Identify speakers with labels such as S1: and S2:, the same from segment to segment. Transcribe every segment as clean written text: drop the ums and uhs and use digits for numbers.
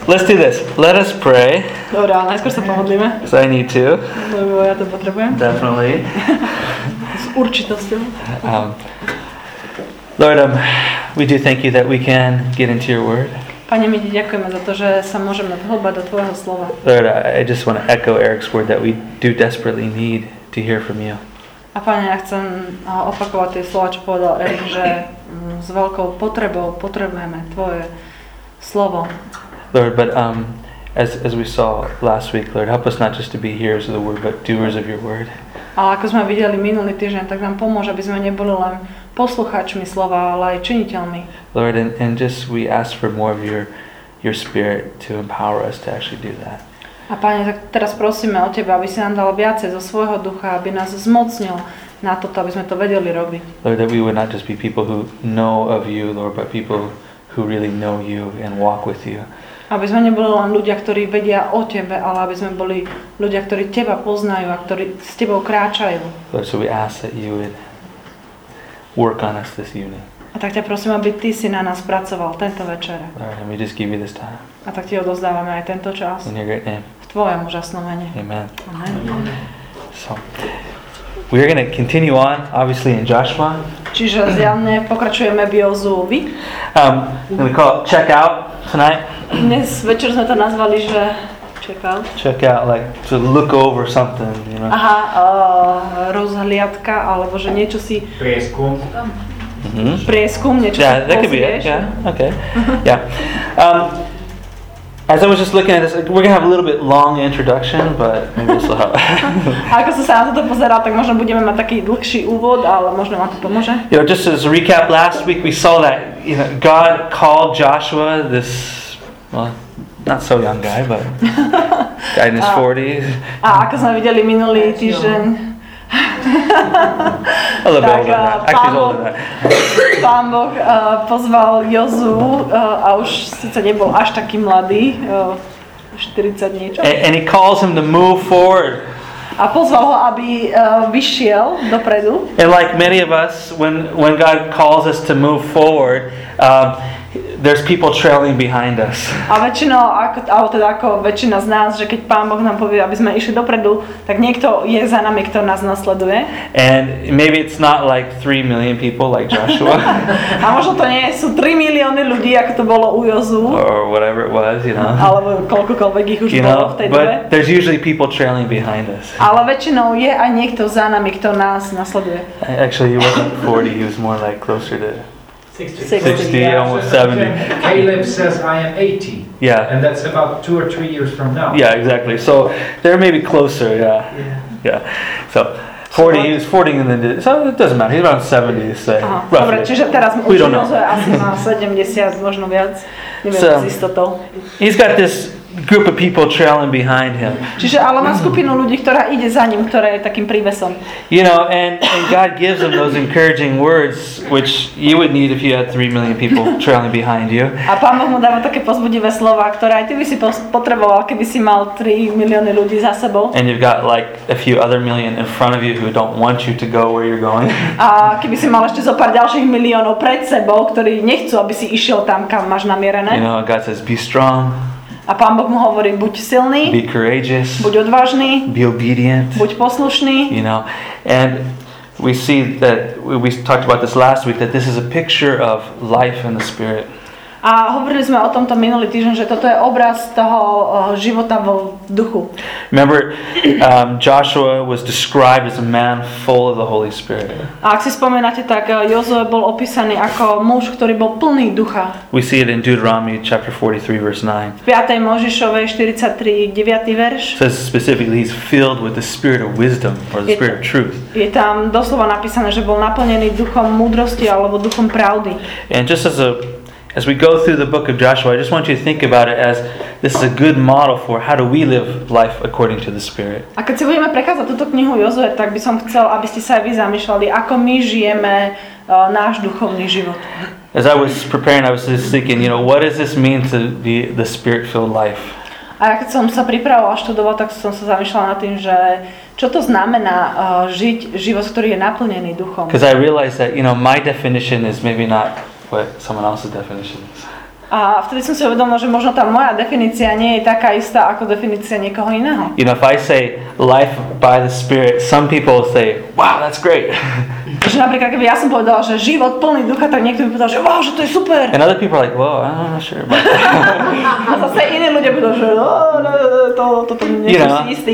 S1: let's do this. Let us pray.
S2: Dobre, ale najskôr sa pomodlíme.
S1: Because I need to.
S2: Lebo ja to potrebujem.
S1: Definitely.
S2: S určitosťou.
S1: Lord, we do thank you that we can get into your word.
S2: Pane, my ti ďakujeme za to, že sa môžeme vhlbať do tvojho slova.
S1: Lord, I just want to echo Eric's word that we do desperately need to hear from you.
S2: A Pane, ja chcem opakovať tie slova, čo povedal Erik, že s veľkou potrebou potrebujeme tvoje slovo.
S1: Lord, but as we saw last week, Lord, help us not just to be hearers of the word, but doers of your word.
S2: Ale ako sme videli minulý týždeň, tak nám pomôže, aby sme neboli len poslucháčmi slova, ale aj činiteľmi.
S1: Lord, and just we ask for more of your spirit to empower us to actually do that.
S2: A Pane, tak teraz prosíme o Teba, aby si nám dal viacej zo svojho ducha, aby nás zmocnil na toto, aby sme to vedeli robiť.
S1: Lord, that we would not just be people who know of you, Lord, but people who really know you and walk with you.
S2: Aby sme neboli len ľudia, ktorí vedia o Tebe, ale aby sme boli ľudia, ktorí Teba poznajú a ktorí s Tebou kráčajú.
S1: Lord, so we ask that you would work on us this evening.
S2: A tak ťa prosím, aby Ty si na nás pracoval tento večer.
S1: Lord, and we just give you this time.
S2: A tak Ti odozdávame aj tento čas.
S1: In your great name.
S2: V Tvojom úžasnom mene.
S1: Amen.
S2: Amen.
S1: So, we're going to continue on, obviously, in Joshua.
S2: Čiže zjavne pokračujeme v Jozúovi.
S1: I'm going to call it check out tonight.
S2: Dnes večer sme to nazvali, že check out.
S1: Check out, like to look over something, you know.
S2: Aha, rozhliadka, alebo že niečo si...
S3: Prieskum.
S2: Prieskum, niečo
S1: Yeah,
S2: si
S1: that could be it.
S2: pozrieš.
S1: Yeah, okay. Yeah. As I was just looking at this, we're going to have a little bit long introduction, but maybe this will help.
S2: A ako som sa na toto pozeral, tak možno budeme mať taký dlhší úvod, ale možno vám to pomôže.
S1: You know, just as a recap, last week we saw that, you know, God called Joshua, this, well, not so young guy, but guy in his 40s.
S2: A ako sme videli minulý týždeň,
S1: A little bit older than that. Actually, he's older than that.
S2: Pán Boh pozval Jozu a už síce nebol až taký mladý, 40 niečo.
S1: And he calls him to move forward.
S2: A pozval ho, aby vyšiel dopredu.
S1: And like many of us, when God calls us to move forward, there's people trailing behind us.
S2: A väčšinou, ako väčšina z nás, že keď Pán Boh nám povie, aby sme išli dopredu, tak niekto je za nami, kto nás nasleduje.
S1: And maybe it's not like 3 million people like Joshua.
S2: A možno to nie sú 3 milióny ľudí, ako to bolo u Jozu.
S1: Or whatever it was, you know.
S2: Alebo koľkokoľvek ich už bolo v tej dobe.
S1: But there's usually people trailing behind us.
S2: Ale väčšinou je aj niekto za nami, kto nás nasleduje.
S1: Actually, he wasn't 40, he was more like closer to 60,
S2: Yeah.
S1: almost 70.
S3: Caleb says I am 80.
S1: Yeah.
S3: And that's about 2 or 3 years from now.
S1: Yeah, exactly. So they're maybe closer, yeah. So 40, he was 40 and then, so it doesn't matter. He's around 70, say,
S2: Dobre,
S1: roughly.
S2: čiže teraz
S1: We don't know.
S2: asi má 70, možno viac. Neviem
S1: So-
S2: s istotou.
S1: He's got this group of people trailing behind him.
S2: Čiže ale má skupinu ľudí, ktorá ide za ním, ktorá je takým prívesom.
S1: You know, and God gives him those encouraging words, which you would need if you had 3 million people trailing behind you.
S2: A Pán Boh mu dáva také povzbudivé slova, ktoré aj ty by si potreboval, keby si mal 3 milióny ľudí za sebou.
S1: And you've got like a few other million in front of you who don't want you to go where you're going.
S2: A keby si mal ešte zo pár ďalších miliónov pred sebou, ktorí nechcú, aby si išiel tam, kam máš namierené.
S1: You know, God says, be strong,
S2: A Pán Boh mu hovorí, buď silný,
S1: be courageous,
S2: buď odvážny,
S1: be obedient,
S2: buď poslušný.
S1: you know. And we see that, we talked about this last week, that this is a picture of life in the Spirit.
S2: A hovorili sme o tomto minulý týždeň, že toto je obraz toho života vo duchu.
S1: Remember, Joshua was described as a man full of the Holy Spirit.
S2: A ak si spomínate, tak Jozue bol opísaný ako muž, ktorý bol plný ducha.
S1: We see it in Deuteronomy chapter 43, verse 9.
S2: V 5. Mojžišovej 43, 9. verš
S1: It says specifically he's filled with the spirit of wisdom or the spirit of truth.
S2: je tam doslova napísané, že bol naplnený duchom múdrosti alebo duchom pravdy.
S1: And just as we go through the book of Joshua, I just want you to think about it as this is a good model for how do we live life according to the Spirit.
S2: A keď si budeme prechádzať túto knihu Jozue, tak by som chcel, aby ste sa aj vy zamýšľali, ako my žijeme náš duchovný život.
S1: As I was preparing, I was just thinking, you know, what does this mean to be the Spirit-filled life?
S2: A ja keď som sa pripravoval a študoval, tak som sa zamýšľala nad tým, že čo to znamená žiť život, ktorý je naplnený duchom.
S1: Because I realized that, you know, my definition is maybe not what someone else's definition is.
S2: A vtedy som si uvedomila, že možno tá moja definícia nie je taká istá ako definícia niekoho iného.
S1: You know, if I say life by the Spirit, some people say, wow, that's great.
S2: Že napríklad, keby ja som povedala, že život plný ducha, tak niekto by povedal, že wow, že to je super.
S1: And other people are like, whoa, I'm not sure about that.
S2: A zase iní ľudia budú, že toto nie som si istý.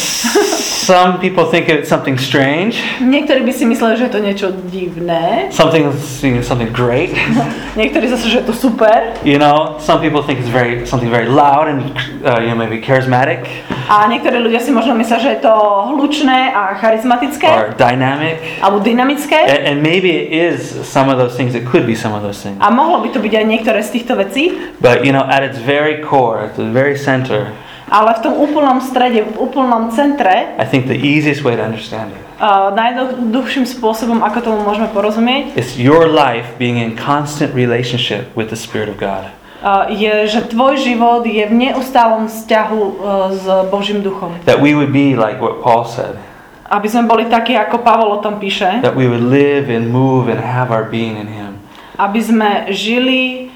S1: Some people think it's something strange.
S2: Niektorí by si mysleli, že je to niečo divné.
S1: Something great.
S2: Niektorí zase, že je to super.
S1: You know, some people think it's something very loud and maybe charismatic.
S2: A niektorí ľudia si možno myslia, že je to hlučné a charizmatické.
S1: Or dynamic.
S2: Alebo dynamické.
S1: And maybe it is some of those things. It could be some of those things.
S2: A mohlo by to byť aj niektoré z týchto vecí.
S1: But you know, at its very core, at the very center,
S2: ale v tom úplnom strede, v úplnom centre,
S1: I think the easiest way to understand it,
S2: najjednoduchším spôsobom, ako tomu môžeme porozumieť,
S1: is your life being in constant relationship with the Spirit of God.
S2: Je, že tvoj život je v neustálom vzťahu s Božím duchom.
S1: That we would be like what Paul said.
S2: Aby sme boli takí, ako Pavol o tom píše.
S1: That we would live and move and have our being in Him.
S2: Aby sme žili,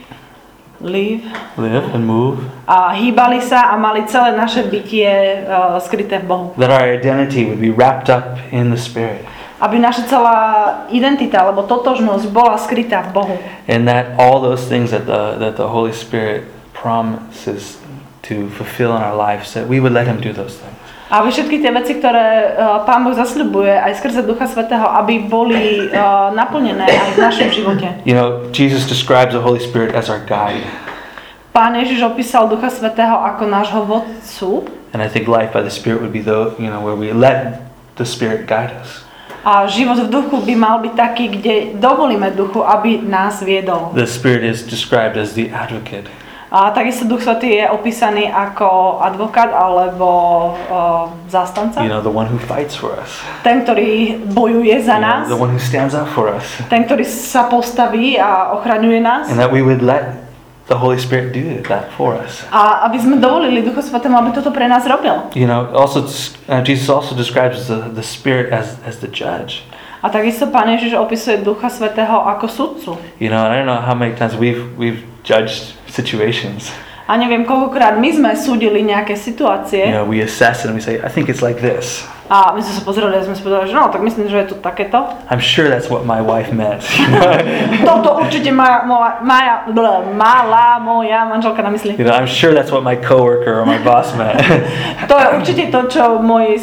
S2: live
S1: and move.
S2: A hýbali sa a mali celé naše bytie skryté v Bohu.
S1: That our identity would be wrapped up in the Spirit.
S2: Aby naša celá identita alebo totožnosť bola skrytá v Bohu.
S1: And that all those things that the Holy Spirit promises to fulfill in our lives, that we would let Him do those things.
S2: A aby všetky tie veci, ktoré Pán Boh zasľubuje aj skrze Ducha Svätého, aby boli naplnené aj v našom živote.
S1: You know, Jesus describes the Holy Spirit as our guide.
S2: Pán Ježiš opísal Ducha Svätého ako nášho vodcu.
S1: And I think life by the Spirit would be where we let the Spirit guide us.
S2: A život v duchu by mal byť taký, kde dovolíme duchu, aby nás viedol.
S1: The Spirit is described as the advocate.
S2: A takisto Duch Svätý je opísaný ako advokát alebo zástanca.
S1: You know, the one who fights for us.
S2: Ten, ktorý bojuje za nás.
S1: The one who stands up for us.
S2: Ten, ktorý sa postaví a ochraňuje nás.
S1: And that we would let the Holy Spirit do that for us.
S2: A aby sme dovolili Duchu Svätému, aby toto pre nás robil.
S1: You know, also Jesus also describes the Spirit as the judge.
S2: A takisto Pán Ježiš opisuje Ducha Svätého ako sudcu.
S1: You know, I don't know how many times we've judged situations.
S2: A neviem, koľkokrát my sme súdili nejaké situácie.
S1: You know, we assess it and we say, I think it's like this.
S2: A my sme sa pozerali a sme si povedali, že no, tak myslím, že je to takéto.
S1: I'm sure that's what my wife meant.
S2: Toto určite mala moja manželka na mysli.
S1: You know, I'm sure that's what my coworker or my boss meant.
S2: To je určite to, čo moji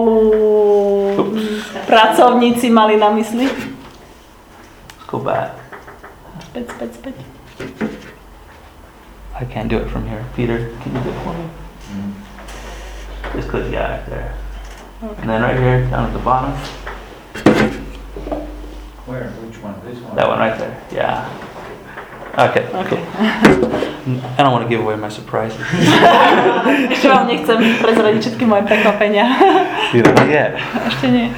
S2: pracovníci mali na mysli.
S1: Let's go back.
S2: Späť.
S1: I can't do it from here. Peter, can you do it for me? Just click yeah right there. Okay. And then right here, down at the bottom.
S3: Where? Which one? This one?
S1: That one right there. Yeah. Okay. Cool. I don't want to give away my surprises.
S2: Ešte vám nechcem prezradiť všetky moje prekvapenia.
S1: Not yet.
S2: Ešte nie.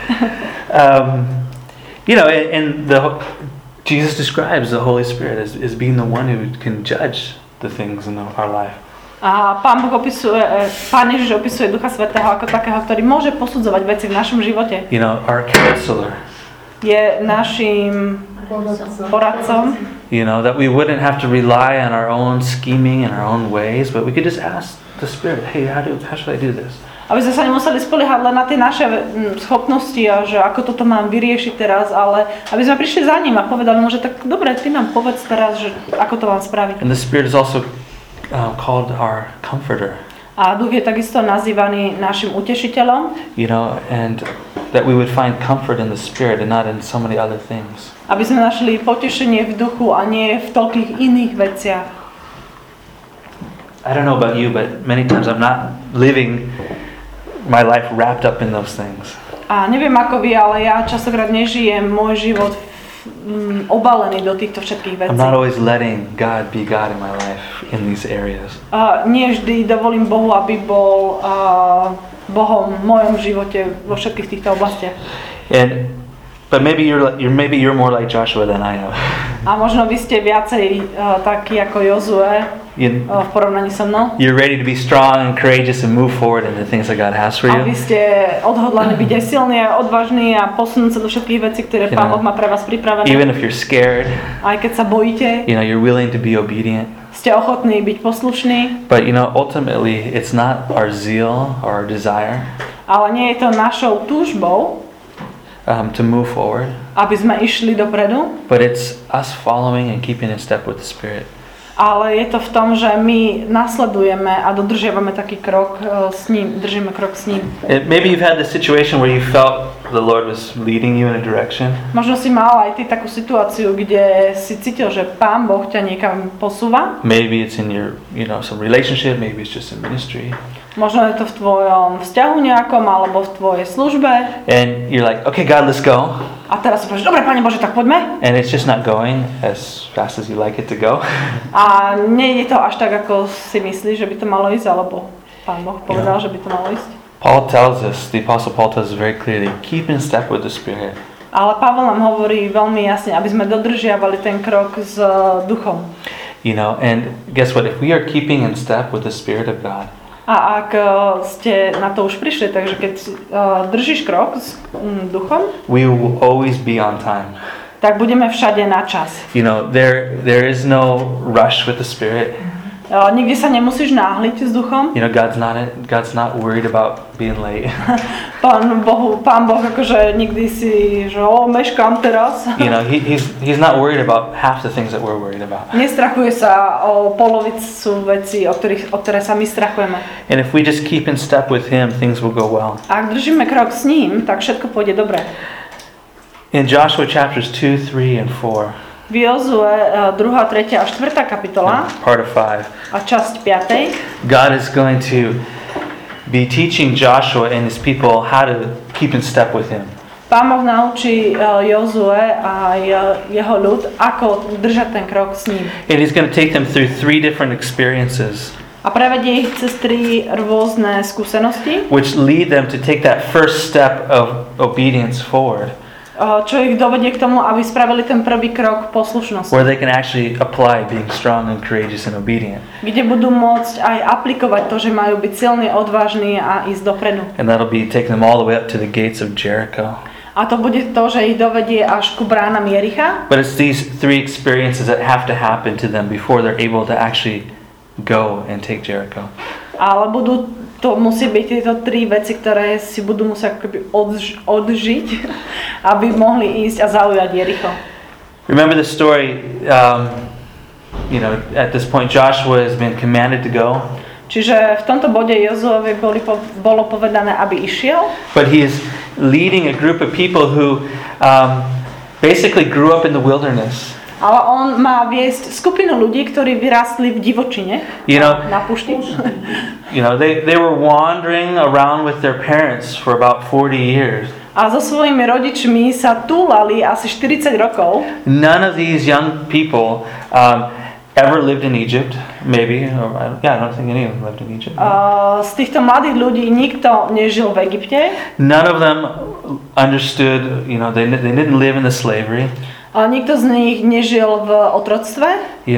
S1: You know, and Jesus describes the Holy Spirit as being the one who can judge the things in our life.
S2: A Pán Ježiš opisuje Ducha Svätého ako takého, ktorý môže posudzovať veci v našom živote.
S1: You know, our counselor.
S2: Je našim poradcom.
S1: You know, that we wouldn't have to rely on our own scheming and our own ways, but we could just ask the Spirit, hey, how should I do this?
S2: Aby sme sa nemuseli spoliehať len na tie naše schopnosti a že ako toto mám vyriešiť teraz, ale aby sme prišli za ním a povedali mu, že tak dobre, ty nám povedz teraz, že ako to mám spraviť.
S1: And the Spirit is also called our comforter.
S2: A Duch je takisto nazývaný našim utešiteľom.
S1: You know, and that we would find comfort in the Spirit and not in so many other things.
S2: Aby sme našli potešenie v duchu a nie v toľkých iných veciach.
S1: I don't know about you, but many times I'm not living my life wrapped up in those things.
S2: A neviem ako vy, ale ja častokrát nežijem môj život obalený do týchto všetkých vecí.
S1: I'm not always letting God be God in my life in these areas.
S2: Nie vždy dovolím Bohu, aby bol Bohom v mojom živote vo všetkých týchto oblastiach.
S1: But maybe you're more like Joshua than I am.
S2: A možno vy ste viacej takí ako Jozue v porovnaní so mnou.
S1: You're ready to be strong and courageous and move forward in the things that God has for you.
S2: A vy ste odhodlaní byť aj silní a odvážni a posunúť sa do všetkých vecí, ktoré Pán Boh má pre vás pripravené.
S1: Even if you're scared,
S2: aj keď sa bojíte,
S1: you're willing to be obedient.
S2: ste ochotní byť poslušní,
S1: But ultimately, it's not our zeal or our desire
S2: ale nie je to našou túžbou,
S1: to move forward,
S2: aby sme išli dopredu,
S1: but it's us following and keeping in step with the Spirit.
S2: ale je to v tom, že my nasledujeme a dodržiavame taký krok s ním, držíme krok s ním.
S1: Maybe you've had this situation where you felt the Lord was leading you in a direction.
S2: Možno si mal aj ty takú situáciu, kde si cítil, že Pán Boh ťa niekam posúva.
S1: Maybe it's in your, some relationship, maybe it's just in ministry.
S2: Možno je to v tvojom vzťahu nejakom, alebo v tvojej službe.
S1: And you're like, okay, God, let's go.
S2: A teraz si povieš, dobre, Pane Bože, tak poďme.
S1: And it's just not going as fast as you like it to go.
S2: A nejde to až tak, ako si myslíš, že by to malo ísť, alebo Pán Boh povedal, že by to malo ísť.
S1: Paul tells us, the Apostle Paul tells us very clearly, keep in step with the Spirit.
S2: Ale Pavel nám hovorí veľmi jasne, aby sme dodržiavali ten krok s duchom.
S1: And guess what? If we are keeping in step with the Spirit of God,
S2: A ak ste na to už prišli, takže keď držíš krok s duchom,
S1: we will always be on time.
S2: tak budeme všade na čas.
S1: There is no rush with the Spirit.
S2: Nikde sa nemusíš náhliť s duchom.
S1: God's not worried about being late.
S2: Pán Boh akože nikdy si, že meškám teraz.
S1: He's not worried about half the things that we're worried about.
S2: Nestrachuje sa o polovicu vecí, o ktoré sa my strachujeme.
S1: And if we just keep in step with Him, things will go well.
S2: Ak držíme krok s ním, tak všetko pôjde dobre.
S1: In Joshua chapters 2, 3, and 4.
S2: V Jozue 2., 3. a 4. kapitola
S1: Part of 5.
S2: a časť 5.
S1: God is going to be teaching Joshua and his people how to keep in step with Him.
S2: Pán Boh naučí Jozue a jeho ľud, ako držať ten krok s ním.
S1: And He's going to take them through 3 different experiences,
S2: A prevedie ich cez 3 rôzne skúsenosti,
S1: which lead them to take that first step of obedience forward,
S2: čo ich dovedie k tomu, aby spravili ten prvý krok poslušnosti.
S1: where they can actually apply being strong and courageous and obedient.
S2: Kde budú môcť aj aplikovať to, že majú byť silní, odvážni a ísť dopredu.
S1: And that'll be taking them all the way up to the gates of Jericho.
S2: A to bude to, že ich dovedie až ku bránam Jericha.
S1: But it's these 3 experiences that have to happen to them before they're able to actually go and take Jericho.
S2: Ale to musí byť tieto 3 veci, ktoré si budú musieť akoby odžiť, aby mohli ísť a zaujať Jericho.
S1: Remember the story, at this point Joshua has been commanded to go.
S2: Čiže v tomto bode Jozuovi bolo povedané, aby išiel.
S1: But he is leading a group of people who basically grew up in the wilderness.
S2: Ale on má viesť skupinu ľudí, ktorí vyrástli v divočine, na púšti.
S1: They were wandering around with their parents for about 40 years.
S2: A so svojimi rodičmi sa túlali asi 40 rokov.
S1: None of these young people ever lived in Egypt, maybe. I don't think any of them lived in Egypt.
S2: Z týchto mladých ľudí nikto nežil v Egypte.
S1: None of them understood, they didn't live in the slavery.
S2: Ale nikto z nich nežil v otroctve.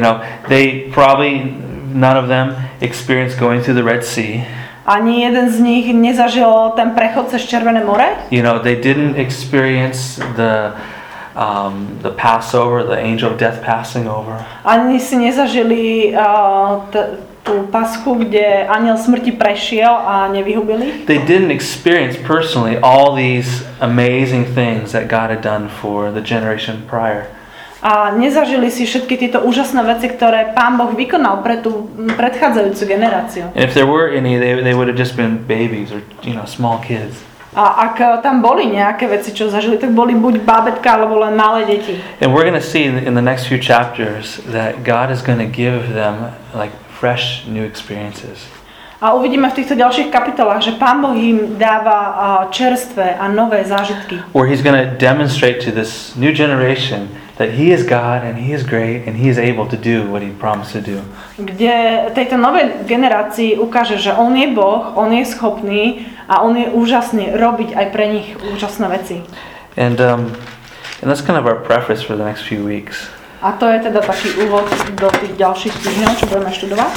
S1: None of them experienced going through the Red Sea.
S2: Ani jeden z nich nezažil ten prechod cez Červené more.
S1: They didn't experience the Passover, the angel of death passing over.
S2: Ani si nezažili tú paschu, kde anjel smrti prešiel a nevyhubil ich.
S1: They didn't experience personally all these amazing things that God had done for the generation prior.
S2: A nezažili si všetky tieto úžasné veci, ktoré Pán Boh vykonal pre tú predchádzajúcu generáciu.
S1: And if there were any, they would have just been babies or small kids.
S2: A ak tam boli nejaké veci, čo zažili, tak boli buď bábätka, alebo len malé deti.
S1: And we're going to see in the next few chapters that God is going to give them like fresh new experiences.
S2: A uvidíme v týchto ďalších kapitolách, že Pán Boh im dáva čerstvé a nové zážitky.
S1: Where He's going to demonstrate to this new generation that He is God and He is great and He is able to do what He promised to do.
S2: Kde tejto novej generácii ukáže, že On je Boh, On je schopný a On je úžasný robiť aj pre nich úžasné veci.
S1: And that's kind of our preface for the next few weeks.
S2: A to je teda taký úvod do tých ďalších týždňov, čo budeme študovať.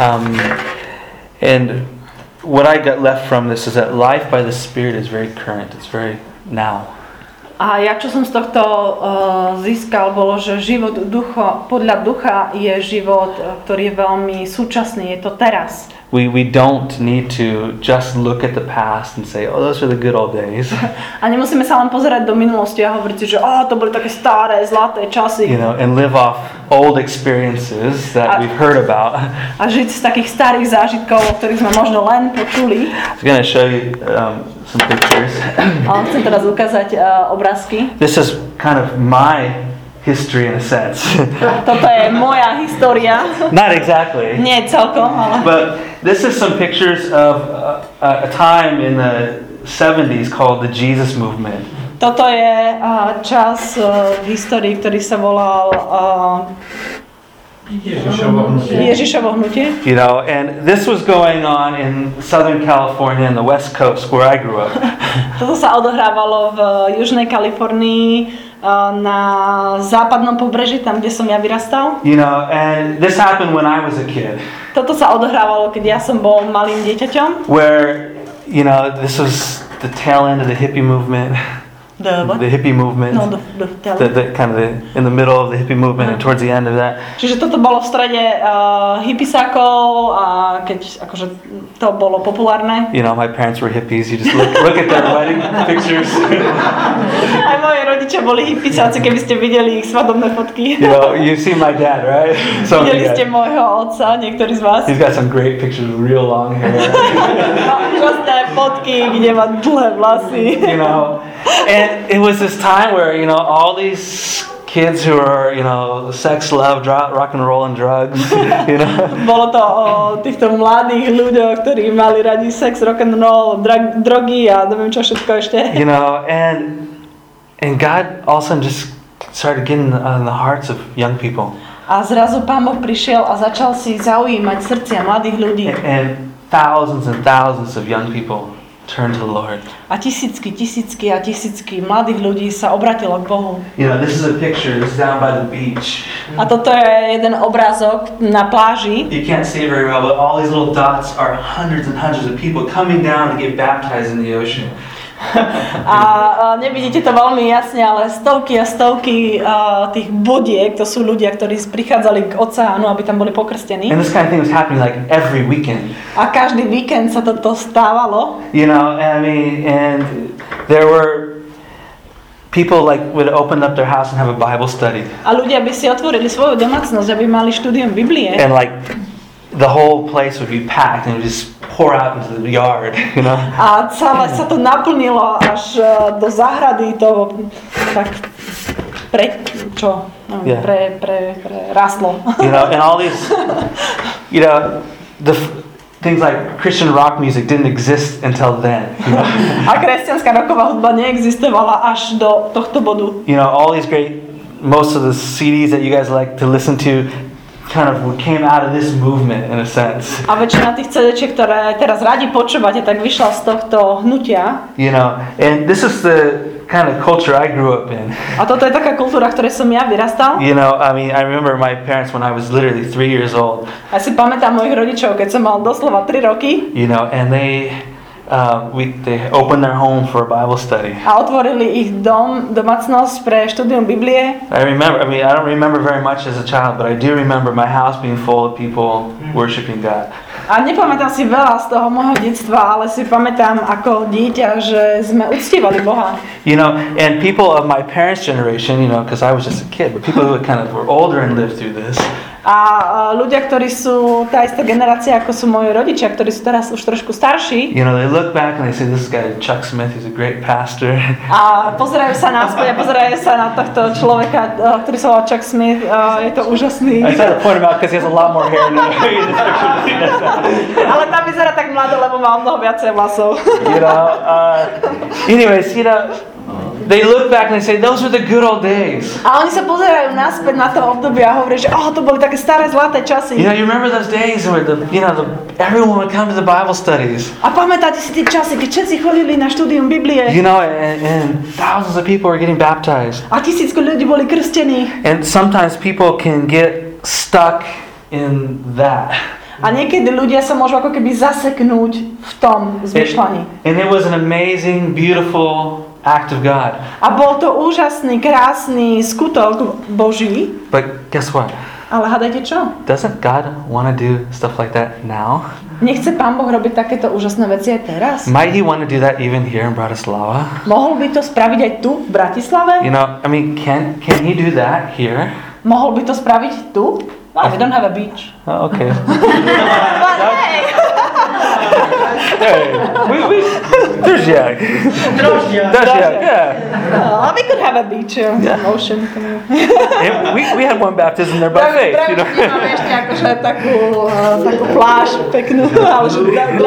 S1: And what I got left from this is that life by the Spirit is very current. It's very now.
S2: A ja, čo som z tohto získal, bolo, že život podľa ducha je život, ktorý je veľmi súčasný, je to teraz.
S1: We don't need to just look at the past and say, oh, those are the good old days.
S2: A nemusíme sa len pozerať do minulosti a hovoriť si, že to boli také staré, zlaté časy.
S1: You know, and live off old experiences that we've heard about.
S2: A žiť z takých starých zážitkov, o ktorých sme možno len počuli.
S1: I'm going to show you some pictures.
S2: Chcem teraz ukázať obrázky.
S1: This is kind of my history in a sense.
S2: Toto je moja história.
S1: Not exactly.
S2: Nie celkom, ale...
S1: But this is some pictures of a time in the 70s called the Jesus Movement.
S2: Toto je čas v histórii, ktorý sa volal Ježišovo hnutie.
S1: You know, and this was going on in Southern California and the West Coast where I grew up.
S2: Toto sa odohrávalo v Južnej Kalifornii, na západnom pobreží, tam, kde som ja vyrastal.
S1: You know, and this happened when I was a kid.
S2: Toto sa odohrávalo, keď ja som bol malým dieťaťom.
S1: Where, you know, this was the tail end of the hippie movement. The hippie movement.
S2: No,
S1: the kind of in the middle of the hippie movement and towards the end of that.
S2: Čiže toto bolo v strede hippisákov a keď akože to bolo populárne.
S1: You know, my parents were hippies. You just look at their wedding pictures.
S2: Aj moji rodičia boli hippisáci, keby ste videli ich svadobné fotky.
S1: You know, you've seen my dad, right?
S2: Videli ste môjho otca, niektorí z vás.
S1: He's got some great pictures with real long hair.
S2: Úžasné fotky, kde má dlhé vlasy.
S1: You know, and it was this time where, you know, all these kids who are, you know, sex, love, rock and roll and drugs, you know.
S2: Bolo to o týchto mladých ľuďoch, ktorí mali radi sex, rock and roll, drogy a neviem čo všetko ešte.
S1: You know, and God also just started getting in the hearts of young people.
S2: A zrazu Pán Boh prišiel a začal si zaujímať srdcia mladých ľudí.
S1: And thousands of young people turned to the Lord.
S2: A tisícky mladých ľudí sa obratilo k Bohu.
S1: You know, this is a picture. This is down by the beach.
S2: A toto je jeden obrázok na pláži.
S1: You can't see it very well, but all these little dots are hundreds and hundreds of people coming down to get baptized in the ocean.
S2: A nevidíte to veľmi jasne, ale stovky a stovky tých bodiek, to sú ľudia, ktorí prichádzali k oceánu, aby tam boli pokrstení.
S1: And this kind of thing was happening like every weekend.
S2: A každý víkend sa toto stávalo.
S1: You know, I mean, and there were people like would open up their house and have a Bible study.
S2: A ľudia by si otvorili svoju domácnosť, aby mali štúdium Biblie.
S1: And like the whole place would be packed and it would just pour out into the yard, you know.
S2: A celé sa to naplnilo až do záhrady, to tak rastlo.
S1: You know, and all these, you know, the things like Christian rock music didn't exist until then. You know?
S2: A kresťanská roková hudba neexistovala až do tohto bodu.
S1: You know, all these most of the CDs that you guys like to listen to kind of came out of this movement in a sense.
S2: A väčšina tých CD-čiek, ktoré teraz radi počúvate, tak vyšla z tohto hnutia.
S1: You know, and this is the kind of culture I grew up in.
S2: A toto je taká kultúra, v ktorej som ja vyrastal.
S1: You know, I mean, I remember my parents when I was literally 3 years old.
S2: Ja si pamätám mojich rodičov, keď som mal doslova 3 roky.
S1: You know, and they opened their home for a Bible study.
S2: A otvorili ich domácnosť pre štúdium Biblie.
S1: I don't remember very much as a child, but I do remember my house being full of people worshiping God.
S2: A nepamätám si veľa z toho môjho detstva, ale si pamätám ako dieťa, že sme uctievali Boha.
S1: You know, and people of my parents' generation, you know, because I was just a kid, but people who kind of were older and lived through this.
S2: A ľudia, ktorí sú tá istá generácia, ako sú moji rodičia, ktorí sú teraz už trošku starší.
S1: You know, they look back and they say, this guy Chuck Smith, he's a great pastor.
S2: A pozerajú sa naspäť a pozerajú sa na tohto človeka, ktorý sa volá Chuck Smith. Je to úžasný.
S1: I tried to point him out because he has a lot more hair now.
S2: Ale tam vyzerá tak mladé, lebo má mnoho viacej vlasov.
S1: You know, anyways, you know, they look back and they say, those were the good old days.
S2: A oni sa pozerajú naspäť na to obdobie a hovoria, že to boli také staré zlaté časy.
S1: You know, you remember those days where everyone would come to the Bible studies.
S2: A pamätáte si tie časy, keď všetci chodili na štúdium Biblie.
S1: You know, and thousands of people were getting baptized.
S2: A tisícky ľudí boli krstení.
S1: And sometimes people can get stuck in that.
S2: A niekedy ľudia sa môžu ako keby zaseknúť v tom zmyšľaní.
S1: And it was an amazing, beautiful act of God.
S2: A bol to úžasný, krásny skutok Boží.
S1: But guess what?
S2: Ale hádajte čo?
S1: Doesn't God want to do stuff like that now?
S2: Nechce Pán Boh robiť takéto úžasné veci aj teraz?
S1: Might He want to do that even here in Bratislava?
S2: Mohol by to spraviť aj tu, v Bratislave?
S1: You know, I mean, can He do that here?
S2: Mohol by to spraviť tu? Well, we don't have a beach.
S1: Oh, okay.
S2: But hey!
S1: Hey, there's Jack. There's Jack, yeah.
S2: We could have a beach, ocean.
S1: And we had one baptism there by faith, you know.
S2: Máme ešte akože takú pláž peknú, ale že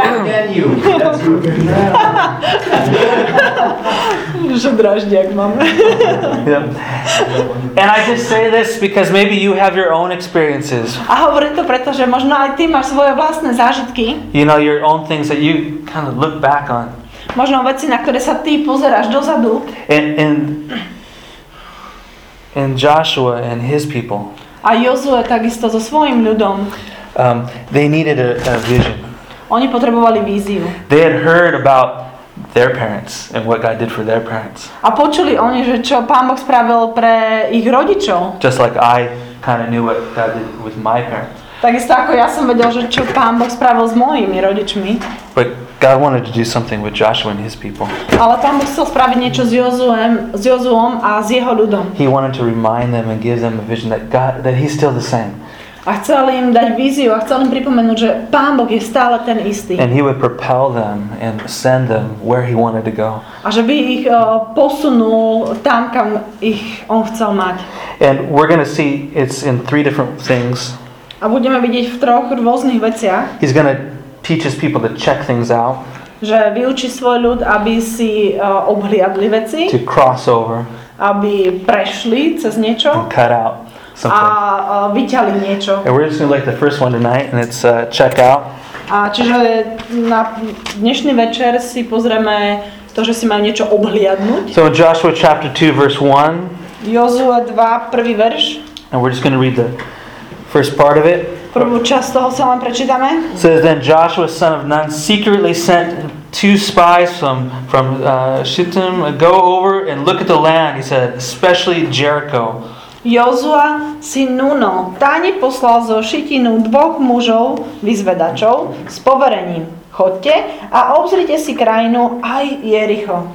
S2: že draždiak máme.
S1: Yeah. And I just say this because maybe you have your own experiences.
S2: A hovorím to preto, že možno aj ty máš svoje vlastné zážitky.
S1: You know, your own things that you kind of look back on.
S2: Možno veci, na ktoré sa ty pozeráš dozadu.
S1: And Joshua and his people.
S2: A Jozue takisto so svojím ľudom.
S1: They needed a vision.
S2: Oni potrebovali víziu.
S1: They had heard about their parents and what God did for their parents.
S2: A počuli oni, že čo Pán Boh spravil pre ich rodičov.
S1: Just like I kind of knew what God did with my parents.
S2: Takisto ako ja som vedel, že čo Pán Boh spravil s mojimi rodičmi.
S1: But God wanted to do something with Joshua and his people.
S2: Ale Pán Boh chcel spraviť niečo s Jozuom a s jeho ľudom.
S1: He wanted to remind them and give them a vision that He's still the same.
S2: A chcel im dať víziu a chcel im pripomenúť, že Pán Boh je stále ten istý.
S1: And He would propel them and send them where He wanted to go.
S2: A že by ich posunul tam, kam ich on chcel mať.
S1: And we're going to see it's in 3 different things.
S2: A budeme vidieť v 3 rôznych veciach.
S1: He's going to teach His people to check things out.
S2: Že vyučí svoj ľud, aby si obhliadli veci.
S1: To cross over.
S2: Aby prešli cez niečo.
S1: And cut out something.
S2: A vyťali niečo.
S1: And we're just going to look at the first one tonight, and it's check out.
S2: A čiže na dnešný večer si pozrieme to, že si majú niečo obhliadnúť.
S1: So in Joshua chapter 2 verse 1.
S2: Jozue 2, prvý verš.
S1: And we're just going to read the first part of it.
S2: Prvú časť toho sa len prečítame.
S1: It says, Then Joshua son of Nun secretly sent 2 spies from Shittim, go over and look at the land, he said, especially Jericho.
S2: Jozua, syn Núnov, tajne poslal zo Šitinu 2 mužov, vyzvedačov, s poverením. Chodte a obzrite si krajinu aj Jericho.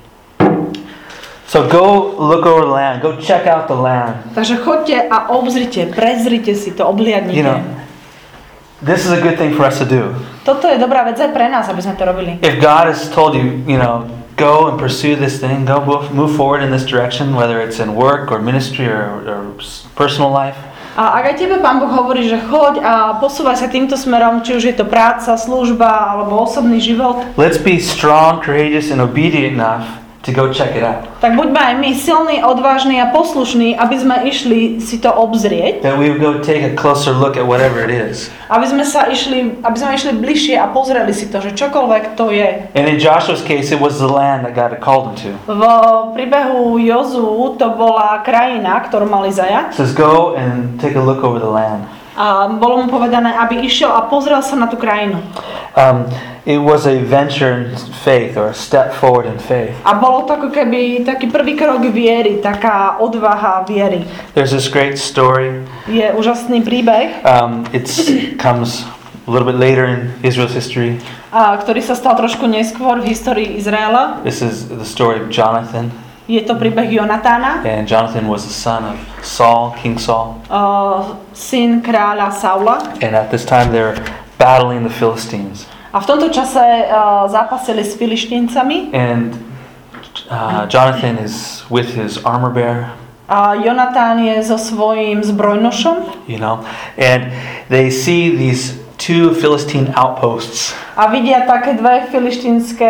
S1: So go look over the land, go check out the land.
S2: Takže chodte a obzrite, prezrite si to, obhliadnite.
S1: You know, this is a good thing for us to do.
S2: Toto je dobrá vec aj pre nás, aby sme to robili.
S1: If God has told you, you know, go and pursue this thing, go move forward in this direction, whether it's in work or ministry or personal life.
S2: A ak aj tebe Pán Boh hovorí, že choď a posúvaj sa týmto smerom, či už je to práca, služba alebo osobný život.
S1: Let's be strong, courageous and obedient enough to go check it out.
S2: Tak buďme aj my silní, odvážni a poslušní, aby sme išli si to obzrieť.
S1: That we would go take a closer look at whatever it is.
S2: Aby sme išli bližšie a pozreli si to, že čokoľvek to je.
S1: And in Joshua's case, it was the land that God had called him to.
S2: V príbehu Jozuu to bola krajina, ktorú mali zajať.
S1: It says go and take a look over the land.
S2: A bolo mu povedané, aby išiel a pozrel sa na tú krajinu.
S1: It was a venture in faith or a step forward in faith.
S2: A bolo to ako keby taký prvý krok viery, taká odvaha viery.
S1: There's this great story.
S2: Je úžasný príbeh.
S1: It comes a little bit later in Israel's history.
S2: Ktorý sa stal trošku neskôr v histórii Izraela.
S1: This is the story of Jonathan.
S2: Je to príbeh Jonatána.
S1: And Jonathan was the son of Saul, King Saul.
S2: Syn kráľa Saula.
S1: And at this time they're battling the Philistines.
S2: A v tomto čase zápasili s Filištíncami.
S1: And Jonathan is with his armor bearer.
S2: A Jonatán je so svojím zbrojnošom.
S1: You know, and they see these 2 Philistine outposts.
S2: A vidia také 2 filištínske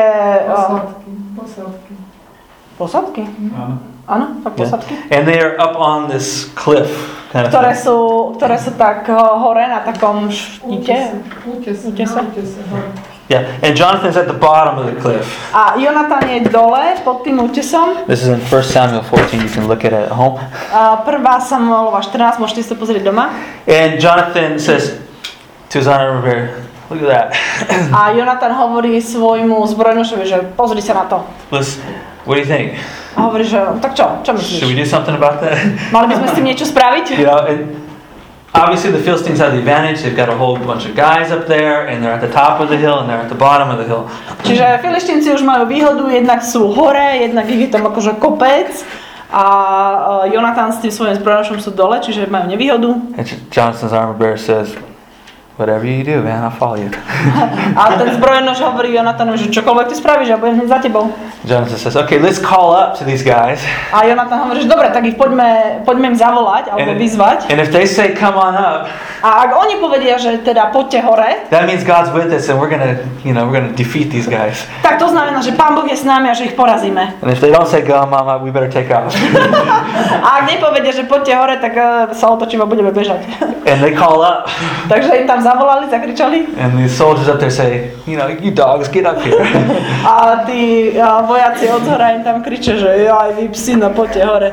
S2: posadky. Áno, tak posadky.
S1: And they are up on this cliff. Kind of
S2: ktoré sú tak hore na takom štite. Útese.
S1: Yeah, and Jonathan's at the bottom of the cliff.
S2: A Jonatán je dole pod tým útesom.
S1: This is in 1 Samuel 14, you can look at it at home.
S2: 1. Samuelova 14, môžete si to pozrieť doma.
S1: And Jonathan says to his armor bearer, look at that.
S2: A Jonatan hovorí svojmu zbrojnošovi, že pozri sa na to.
S1: Listen, what do you think?
S2: A hovorí, že tak čo
S1: Should we
S2: myslíš?
S1: do something about that?
S2: Mali by sme s tým niečo spraviť?
S1: You know, and obviously the Philistines have the advantage. They've got a whole bunch of guys up there, and they're at the top of the hill, and they're at the bottom of the hill.
S2: Čiže Filištínci už majú výhodu, jednak sú hore, jednak ich je tam akože kopec a Jonatan s tým svojím zbrojnošom sú dole, čiže majú nevýhodu.
S1: And Jonathan's armor bearer says, whatever you do, man, I'll follow you.
S2: A ten zbrojnoš hovorí Jonatanovi, že čokoľvek ty spravíš, ja budem hneď za tebou.
S1: Jonathan says, okay, let's call up to these guys.
S2: A Jonatan hovorí, že dobre, tak ich poďme im zavolať alebo vyzvať.
S1: And if they say, come on up,
S2: A ak oni povedia, že teda poďte hore,
S1: that means God's with us, and we're gonna defeat these guys.
S2: tak to znamená, že Pán Boh je s nami a že ich porazíme.
S1: And if they don't say, go, mama, we better take off.
S2: A ak nepovedia, že poďte hore, tak sa otočíme a budeme bežať.
S1: And they call up,
S2: Takže im tam zavolali, zakričali.
S1: and the soldiers up there say, you dogs, get up here.
S2: A tí vojaci od zhora im tam kričia, že aj vy psina, poďte hore.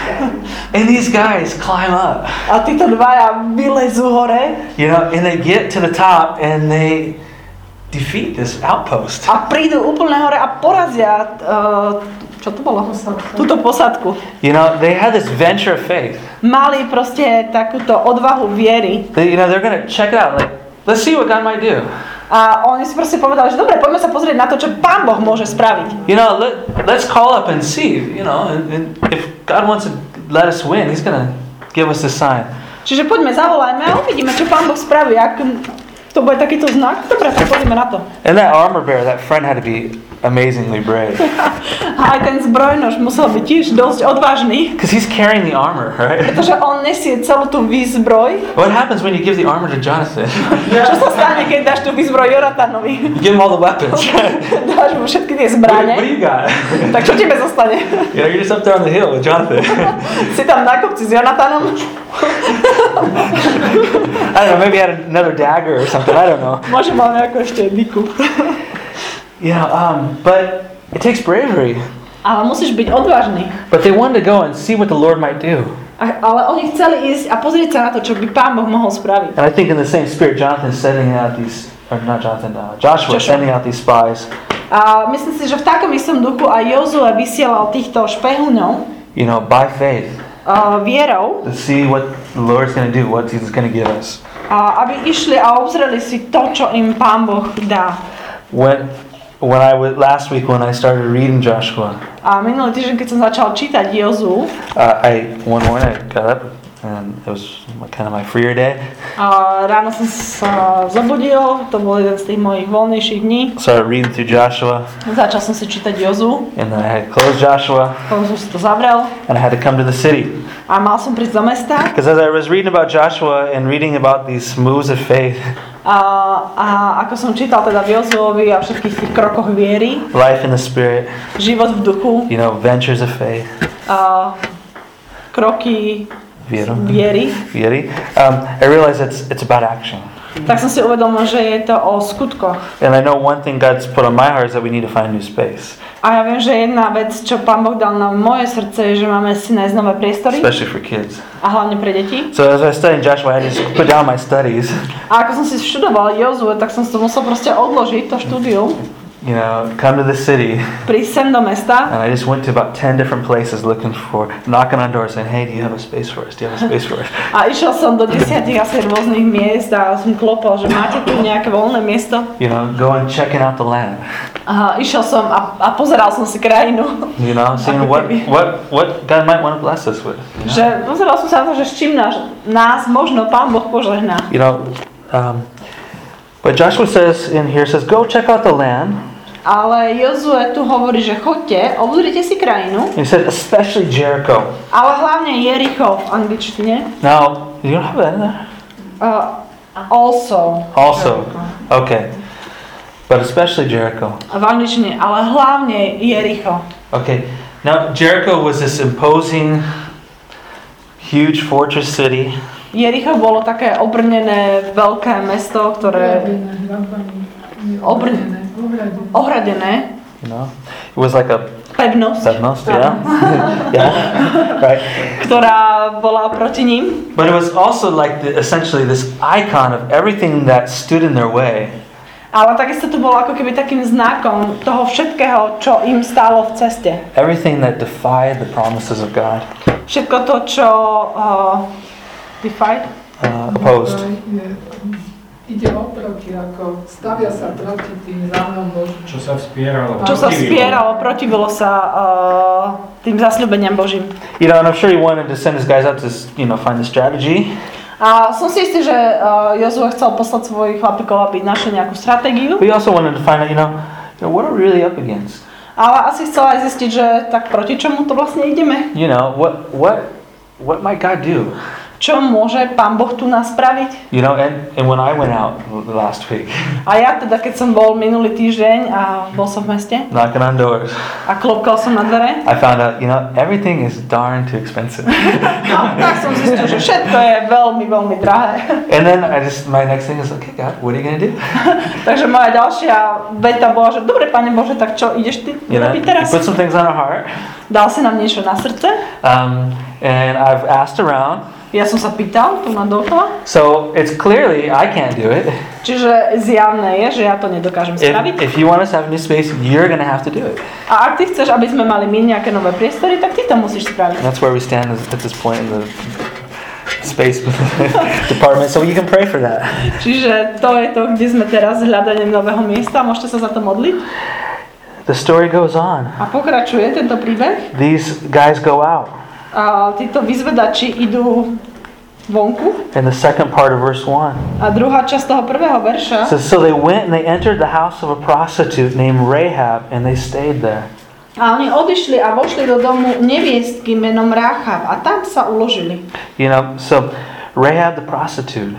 S1: And these guys climb up,
S2: A títo dvaja vylezú hore
S1: and they get to the top, and they defeat this outpost.
S2: a prídu úplne hore a porazia, čo to bolo? Túto posadku.
S1: They had this venture of faith.
S2: Mali proste takúto odvahu viery.
S1: They're gonna check it out, like, let's see what God might do.
S2: A oni si proste povedali, že dobre, poďme sa pozrieť na to, čo Pán Boh môže spraviť.
S1: Let's call up and see, and if God wants to let us win, He's gonna give us a sign.
S2: Čiže poďme, zavolajme a uvidíme, čo Pán Boh spraví. Ak to bude takýto znak, dobre, tak poďme na to.
S1: And that armor bearer, that friend, had to be amazingly brave.
S2: A aj ten zbrojnož musel byť tiež dosť odvážny,
S1: Because he's carrying the armor, right?
S2: pretože on nesie celú tú výzbroj.
S1: What happens when you give the armor to Jonathan?
S2: Čo sa stane, keď dáš tú výzbroj Jonatanovi?
S1: You give him all the weapons.
S2: Dáš mu všetky tie
S1: What do
S2: zbrane,
S1: you got?
S2: tak čo tebe zostane?
S1: You're just up there on the hill with Jonathan.
S2: Si tam na kopci s Jonatanom?
S1: I don't know, maybe he had another dagger or something, I don't know.
S2: Môže mal nejakú ešte biku.
S1: But it takes bravery.
S2: Ale musíš byť odvážny.
S1: But they wanted to go and see what the Lord might do.
S2: Ale oni chceli ísť a pozrieť sa na to, čo by Pán Boh mohol spraviť.
S1: And I think in the same spirit, Jonathan's sending out these, or not Jonathan, Joshua sending out these spies.
S2: A myslím si, že v takom istom duchu aj Jozue vysielal týchto špehúňov
S1: By faith,
S2: vierou,
S1: to see what the Lord's going to do, what He's going to give us.
S2: aby išli a obzreli si to, čo im Pán Boh dá.
S1: Last week when I started reading Joshua,
S2: A minulý týždeň, keď som začal čítať Jozú,
S1: one morning I got up and it was kind of my freer day.
S2: ráno som sa zobudil, to bol jeden z tých mojich voľnejších dní.
S1: Started reading through Joshua,
S2: Začal som si čítať Jozú,
S1: and then I had closed Joshua,
S2: potom som si to zavrel
S1: and I had to come to the city.
S2: a mal som prísť do mesta.
S1: Because as I was reading about Joshua and reading about these moves of faith,
S2: A ako som čítal teda v Jozuovi a všetkých tých krokoch viery,
S1: life in the Spirit,
S2: život v duchu,
S1: ventures of faith,
S2: kroky viery,
S1: I realized it's about action.
S2: tak som si uvedomil, že je to o skutkoch.
S1: And I know one thing God's put on my heart is that we need to find new space,
S2: A ja viem, že jedna vec, čo Pán Boh dal na moje srdce, je, že máme si nájsť nové priestory
S1: especially for kids.
S2: a hlavne pre deti.
S1: So as I was studying Joshua, I just put down my studies,
S2: A ako som si študoval Jozue, tak som si to musel proste odložiť, to štúdium,
S1: come to the city,
S2: prísť sem do mesta.
S1: and I just went to about 10 different places knocking on doors saying, hey, do you have a space for us? Do you have a space for us?
S2: A išiel som do 10 asi rôznych miest a som klopal, že máte tu nejaké voľné miesto.
S1: Going checking out the land,
S2: A išiel som a pozeral som si krajinu.
S1: seeing what God might want to bless us with.
S2: Že pozeral som sa na to, že s čím nás možno Pán Boh požehná.
S1: But Joshua says, go check out the land.
S2: Ale Jozue tu hovorí, že choďte, obzrite si krajinu.
S1: He said, especially Jericho.
S2: Ale hlavne Jericho v angličtine.
S1: Now, you don't have that in there?
S2: Also.
S1: Okay. But especially Jericho.
S2: V angličtine, ale hlavne Jericho.
S1: Okay. Now, Jericho was this imposing, huge fortress city.
S2: Jericho bolo také obrnené veľké mesto, ktoré ohradené.
S1: It was like a
S2: Pevnosť.
S1: Right.
S2: Ktorá bola proti ním.
S1: But it was also like essentially this icon of everything that stood in their way.
S2: Ale takisto to bolo ako keby takým znakom toho všetkého, čo im stálo v ceste.
S1: Everything that defied the promises of God.
S2: Všetko to, čo defied?
S1: Opposed.
S4: Ide oproti, ako stavia sa proti tým zámerom Božím.
S3: Čo sa vspieralo.
S2: Čo sa vspieralo, protivilo sa tým zasľúbeniam Božím.
S1: You know, and I'm sure he wanted to send his guys out to, find the strategy.
S2: A som si istý, že Jozue chcel poslať svojich chlapíkov, aby našli nejakú stratégiu.
S1: But he also wanted to find out, what are we really up against?
S2: Ale asi chcel aj zistiť, že tak proti čomu to vlastne ideme.
S1: You know, what might God do?
S2: Čo môže Pán Boh tu nás spraviť?
S1: You know, and when I went out last week,
S2: A ja teda, keď som bol minulý týždeň a bol som v meste
S1: knocking on doors,
S2: a klopkal som na dvere,
S1: I found out, everything is darn too expensive.
S2: no, tak som zistil, že všetko je veľmi, veľmi drahé.
S1: And then my next thing is, okay, God, what are you going to do?
S2: Takže moja ďalšia veta bola, že dobre, Pane Bože, tak čo ideš ty robiť
S1: You
S2: teraz?
S1: put some things on our heart.
S2: Dal si nám niečo na srdce.
S1: And I've asked around.
S2: Ja som sa pýtal tu na dookola.
S1: So it's clearly I can't do it.
S2: Čiže zjavné je, že ja to nedokážem spraviť.
S1: If you want us to have a new space, you're going to have to do it.
S2: A ak ty chceš, aby sme mali my nejaké nové priestory, tak ty to musíš spraviť.
S1: And that's where we stand at this point in the space department. So you can pray for that.
S2: Čiže to je to, kde sme teraz s hľadaním nového miesta. Môžete sa za to modliť.
S1: The story goes on.
S2: A pokračuje tento príbeh.
S1: These guys go out.
S2: A títo vyzvedači idú vonku.
S1: In the second part of verse 1.
S2: A druhá časť toho prvého verša.
S1: So they went and they entered the house of a prostitute named Rahab and they stayed there.
S2: A oni odišli a vošli do domu neviestky menom Ráchav a tam sa uložili.
S1: So Rahab the prostitute.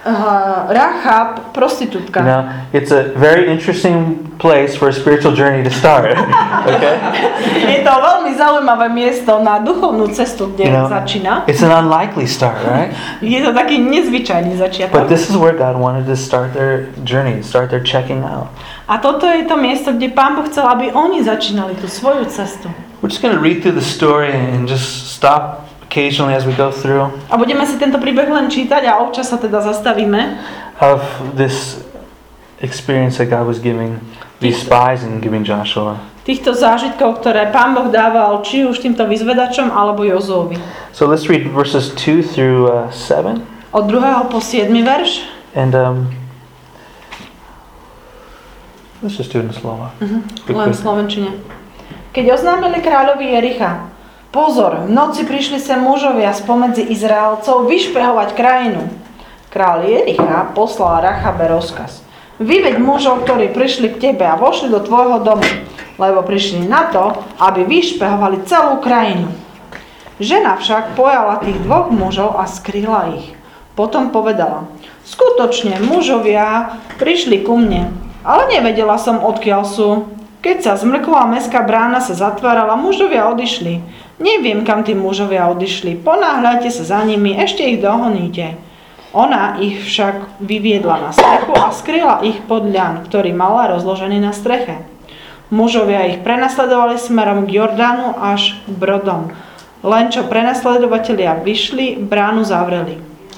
S2: Ráchav, prostitútka.
S1: It's a very interesting place for a spiritual journey to start. Okay?
S2: Je to veľmi zaujímavé miesto na duchovnú cestu, kde začína.
S1: It's an unlikely start, right?
S2: Je to taký nezvyčajný začiatok.
S1: But this is where God wanted to start their journey, start their checking out.
S2: A toto je to miesto, kde Pán Boh chcel, aby oni začínali tú svoju cestu.
S1: We're just going to read through the story and just stop occasionally as we go through.
S2: A budeme si tento príbeh len čítať a občas sa teda zastavíme.
S1: Of this experience that God was giving these spies and giving Joshua.
S2: Týchto zážitkov, ktoré Pán Boh dával či už týmto vyzvedačom alebo Jozóvi.
S1: So let's read verses 2 through 7.
S2: Od 2. po 7. verš.
S1: And let's just do it in Slova.
S2: Len v slovenčine. Keď oznámili kráľovi Jericha: pozor, v noci prišli sem mužovia spomedzi Izraelcov vyšpehovať krajinu. Kráľ Jericha poslal Rachabe rozkaz: vyveď mužov, ktorí prišli k tebe a vošli do tvojho domu, lebo prišli na to, aby vyšpehovali celú krajinu. Žena však pojala tých dvoch mužov a skryla ich. Potom povedala: skutočne mužovia prišli ku mne, ale nevedela som, odkiaľ sú. Keď sa zmrkla mestská brána sa zatvárala, mužovia odišli. Neviem, kam tí mužovia odišli. Ponáhľajte sa za nimi, ešte ich dohoníte. Ona ich však vyviedla na strechu a skryla ich pod ľan, ktorý mala rozložený na streche. Mužovia ich prenasledovali smerom k Jordánu až k brodom. Len čo prenasledovatelia vyšli, bránu zavreli.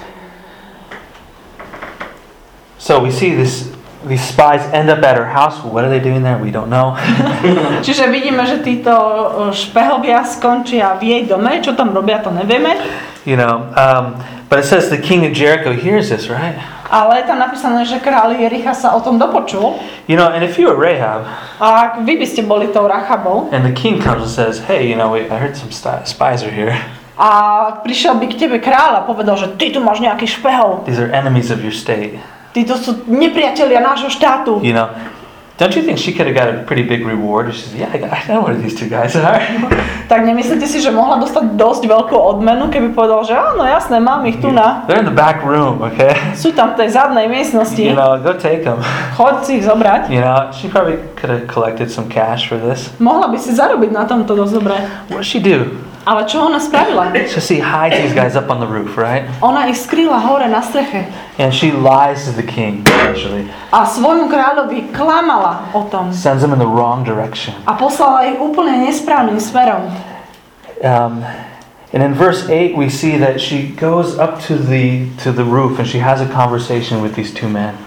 S1: So we see these spies end up at her house. What are they doing there? We don't know.
S2: Čiže vidíme, že títo špehovia skončia v jej dome. Čo tam robia, to nevieme.
S1: But it says the king of Jericho hears this, right?
S2: Ale je tam napísané, že kráľ Jericha sa o tom dopočul.
S1: And if you were Rahab,
S2: a ak vy by ste boli tou Rachabou,
S1: and the king comes and says, hey, I heard some spies are here.
S2: A prišiel by k tebe kráľ a povedal, že ty tu máš nejakých špehov.
S1: These are enemies of your state.
S2: Títo sú nepriatelia nášho štátu.
S1: Don't you think she could have got a pretty big reward? She said, yeah, I know where these two guys are.
S2: Tak nemyslíte si, že mohla dostať dosť veľkú odmenu, keby povedal, že áno, jasné, mám ich tu na.
S1: They're in the back room, okay?
S2: Sú tam v tej zadnej miestnosti.
S1: Go take them.
S2: Choď si ich zobrať.
S1: She probably could have collected some cash for this.
S2: Mohla by si zarobiť na tomto dosť dobre.
S1: What did she do?
S2: Ale čo ona spravila?
S1: So she hides these guys up on the roof, right?
S2: Ona ich skryla hore na streche.
S1: And she lies to the king, actually.
S2: A svojmu kráľovi klamala o tom.
S1: Sends him in the wrong direction.
S2: A poslala ich úplne nesprávnym smerom.
S1: And in verse 8 we see that she goes up to the roof and she has a conversation with these two men.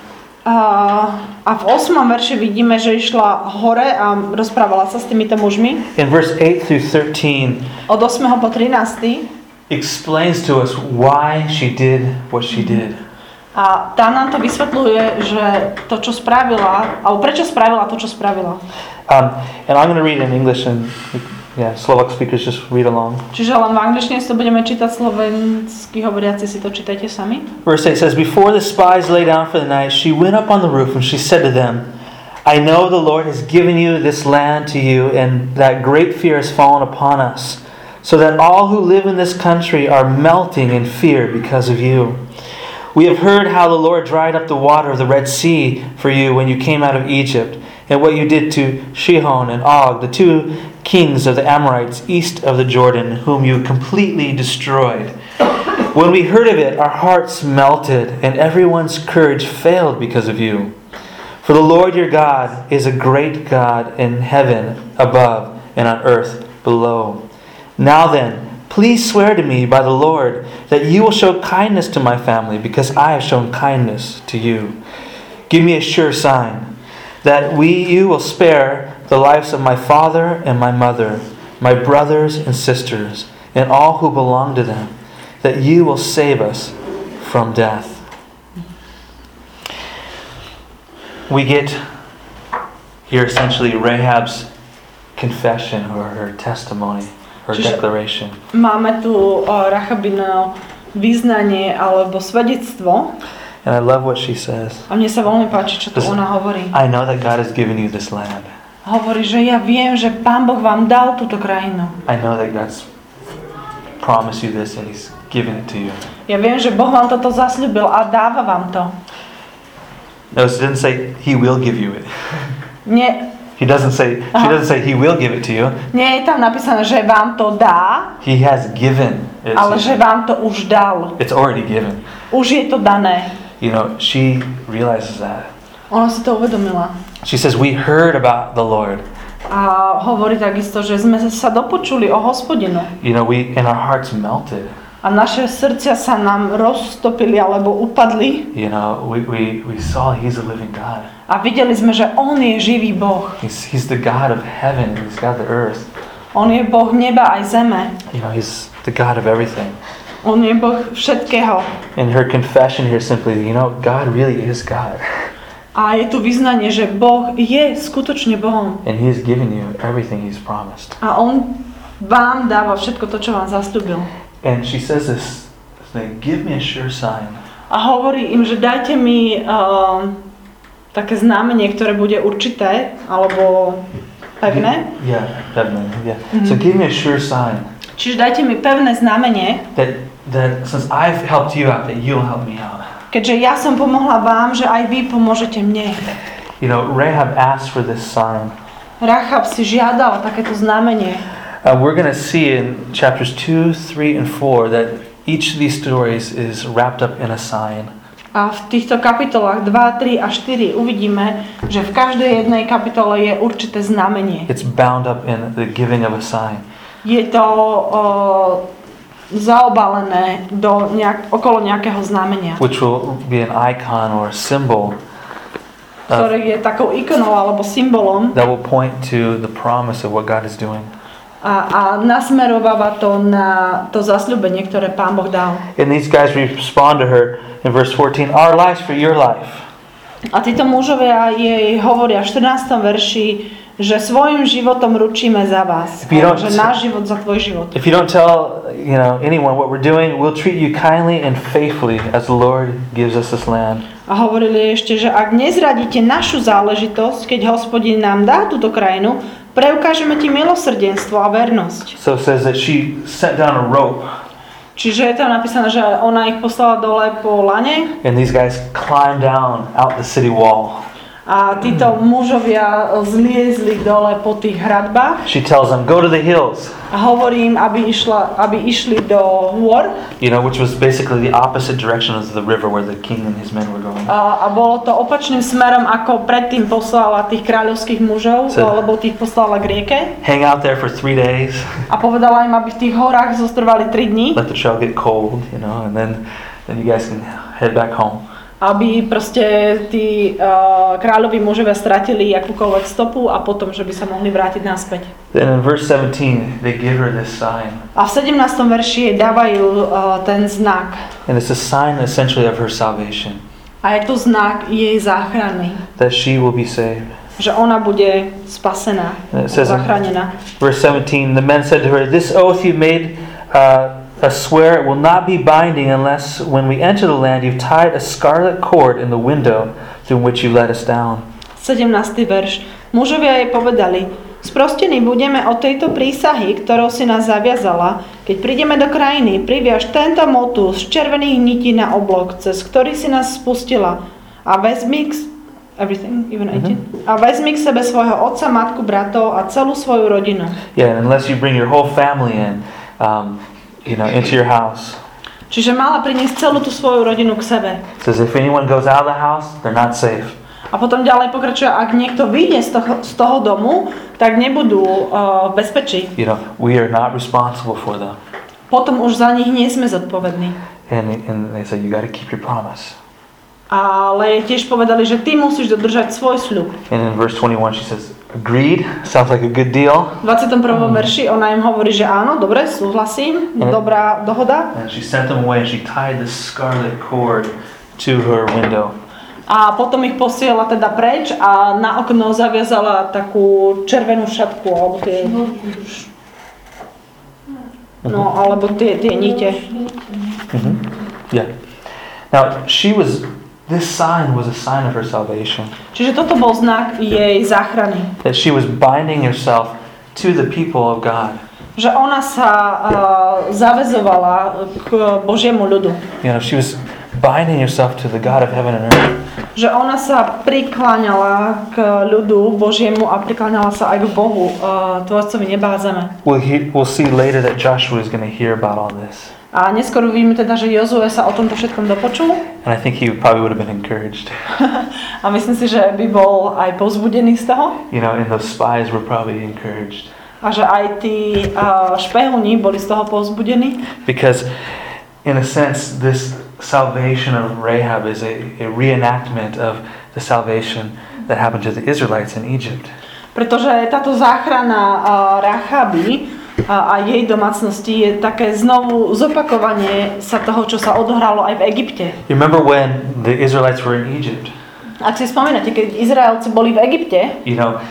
S2: A v 8. verši vidíme, že išla hore a rozprávala sa s týmito mužmi.
S1: In verse 8 through 13,
S2: Od 8. po 13.
S1: explains to us why she did what she did.
S2: A tá nám to vysvetľuje, že to, čo spravila, alebo prečo spravila to, čo spravila.
S1: And I'm going to read in English, and Slovak speakers just read along.
S2: Čiže len v angličtine si to budeme čítať, slovenskí hovoriaci si to čítajte sami.
S1: Verse 8 says, Before the spies lay down for the night, she went up on the roof and she said to them, I know the Lord has given you this land to you, and that great fear has fallen upon us, so that all who live in this country are melting in fear because of you. We have heard how the Lord dried up the water of the Red Sea for you when you came out of Egypt, and what you did to Shihon and Og, the two kings of the Amorites east of the Jordan, whom you completely destroyed. When we heard of it, our hearts melted, and everyone's courage failed because of you. For the Lord your God is a great God in heaven above and on earth below. Now then, please swear to me by the Lord that you will show kindness to my family, because I have shown kindness to you. Give me a sure sign that you will spare the lives of my father and my mother, my brothers and sisters, and all who belong to them, that you will save us from death. We get here essentially Rahab's confession or her testimony, her declaration.
S2: Máme tu Rachabino vyznanie alebo svedectvo.
S1: And I love what she says.
S2: A mne sa veľmi páči, čo tu ona hovorí.
S1: I know that God has given you this land.
S2: Hovorí, že ja viem, že Pán Boh vám dal túto krajinu.
S1: I know that God's promised you this and He's given it to you.
S2: Ja viem, že Boh vám toto zasľúbil a dáva vám to.
S1: No, it doesn't say He will give you it.
S2: Nie.
S1: She doesn't say He will give it to you.
S2: Nie je tam napísané, že vám to dá,
S1: He has given it
S2: ale
S1: to
S2: že
S1: you.
S2: vám to už dal.
S1: It's already given.
S2: Už je to dané.
S1: You know, she realizes that.
S2: Ona si to uvedomila.
S1: She says, we heard about the Lord.
S2: A hovorí takisto, že sme sa dopočuli o Hospodinu.
S1: You know, and our hearts melted.
S2: A naše srdcia sa nám roztopili alebo upadli.
S1: You know, we saw He's a living God.
S2: A videli sme, že On je živý Boh.
S1: He's the God of heaven. He's God of the earth.
S2: On je Boh neba aj zeme.
S1: You know, He's the God of everything.
S2: On je Boh všetkého.
S1: And her confession here simply, you know, God really is God.
S2: A je tu vyznanie, že Boh je skutočne Bohom.
S1: And He has given you everything He's promised.
S2: A On vám dáva všetko to, čo vám zasľúbil.
S1: And she says this thing, give me a sure sign.
S2: A hovorí im, že dajte mi také znamenie, ktoré bude určité, alebo pevné.
S1: Yeah, pevné, yeah. So give me a sure sign.
S2: Čiže dajte mi pevné znamenie,
S1: That since I've helped you out, that you'll help me out.
S2: keďže ja som pomohla vám, že aj vy pomôžete mne.
S1: You know, Rahab asked for this sign.
S2: Rachab si žiadal takéto znamenie.
S1: We're going to see in chapters 2, 3, and 4 that each of these stories is wrapped up in a sign.
S2: A v týchto kapitolách 2, 3 a 4 uvidíme, že v každej jednej kapitole je určité znamenie.
S1: It's bound up in the giving of a sign.
S2: Je to zaobalené okolo nejakého znamenia,
S1: Which will be an icon or a symbol
S2: ktoré je takou ikonou alebo symbolom
S1: that will point to the promise of what God is doing.
S2: a nasmerováva to na to zasľúbenie, ktoré Pán Boh dal.
S1: And these guys respond to her in verse 14, our lives for your life.
S2: A títo mužovia jej hovoria v 14. verši, že svojim životom ručíme za vás. Že náš život za tvoj život.
S1: If you don't tell, anyone what we're doing, we'll treat you kindly and faithfully as the Lord gives us this land.
S2: A hovorili ešte, že ak nezradíte našu záležitosť, keď Hospodin nám dá túto krajinu, preukážeme ti milosrdenstvo a vernosť.
S1: So it says that she sent down a rope.
S2: Čiže je tam napísané, že ona ich poslala dole po lane.
S1: And these guys climbed down out the city wall.
S2: A títo mužovia zliezli dole po tých hradbách.
S1: She tells them, go to the hills.
S2: A hovorí im, aby išli do hôr.
S1: Which was basically the opposite direction of the river where the king and his men were going.
S2: A bolo to opačným smerom, ako predtým poslala tých kráľovských mužov, alebo tých poslala k rieke.
S1: Hang out there for 3 days.
S2: A povedala im, aby v tých horách zostrvali 3 dní.
S1: Let the trail get cold, and then you guys can head back home.
S2: aby proste tí kráľovi mužovia stratili akúkoľvek stopu a potom, že by sa mohli vrátiť naspäť.
S1: Then in verse 17, they give her this sign.
S2: A v 17. verši jej dávajú ten znak.
S1: And it's a sign essentially of her salvation.
S2: A je to znak jej záchrany.
S1: That she will be saved.
S2: Že ona bude spasená, zachránená.
S1: Verse 17, the men said to her, "This oath you made I swear it will not be binding unless when we enter the land you've tied a scarlet cord in the window through which you let us down."
S2: 17. verš. Mužovia jej povedali: Sprostení budeme od tejto prísahy, ktorou si nás zaviazala. Keď prídeme do krajiny, priviaž tento motul z červených nití na oblok, cez ktorý si nás spustila. A vezmi k sebe svojho otca, matku, bratov a celú svoju rodinu.
S1: Yeah, unless you bring your whole family in, into your house.
S2: Čiže mala priniesť celú tú svoju rodinu k sebe.
S1: It says if anyone goes out of the house, they're not safe.
S2: A potom ďalej pokračuje, ak niekto vyjde z toho domu, tak nebudú v bezpečí.
S1: We are not responsible for them.
S2: Potom už za nich nie sme zodpovední.
S1: And they said you got to keep your promise.
S2: Ale tiež povedali, že ty musíš dodržať svoj sľub.
S1: And in verse 21 she says, agreed, sounds like a good deal.
S2: V 21. verši ona im hovorí, že áno, dobre, súhlasím, dobrá dohoda.
S1: And she sent them away and she tied the scarlet cord to her window.
S2: A potom ich posiela teda preč a na okno zaviazala takú červenú šatku, alebo tie... No, alebo tie nite.
S1: Yeah. Now, this sign was a sign of her salvation.
S2: Čiže toto bol znak jej záchrany.
S1: That she was binding herself to the people of God.
S2: Že ona sa zaväzovala k Božiemu ľudu.
S1: She was binding herself to the God of heaven and earth.
S2: Že ona sa prikláňala k ľudu Božiemu a prikláňala sa aj k Bohu, Tvorcovi neba a zeme.
S1: We'll see later that Joshua is going to hear about all this.
S2: A neskôr uvidíme teda, že Jozue sa o tomto všetkom dopočul.
S1: And I think he probably would have been encouraged.
S2: A myslím si, že by bol aj povzbudený z toho.
S1: And those spies were probably encouraged.
S2: A že aj tí špehúni boli z toho povzbudení.
S1: Because in a sense this salvation of Rahab is a reenactment of the salvation that happened to the Israelites in Egypt.
S2: Pretože táto záchrana Rachaby a jej domácnosti je také znovu zopakovanie sa toho, čo sa odohralo aj v Egypte.
S1: You remember when the Israelites were in Egypt?
S2: Ak si spomínate, keď Izraelci boli v Egypte,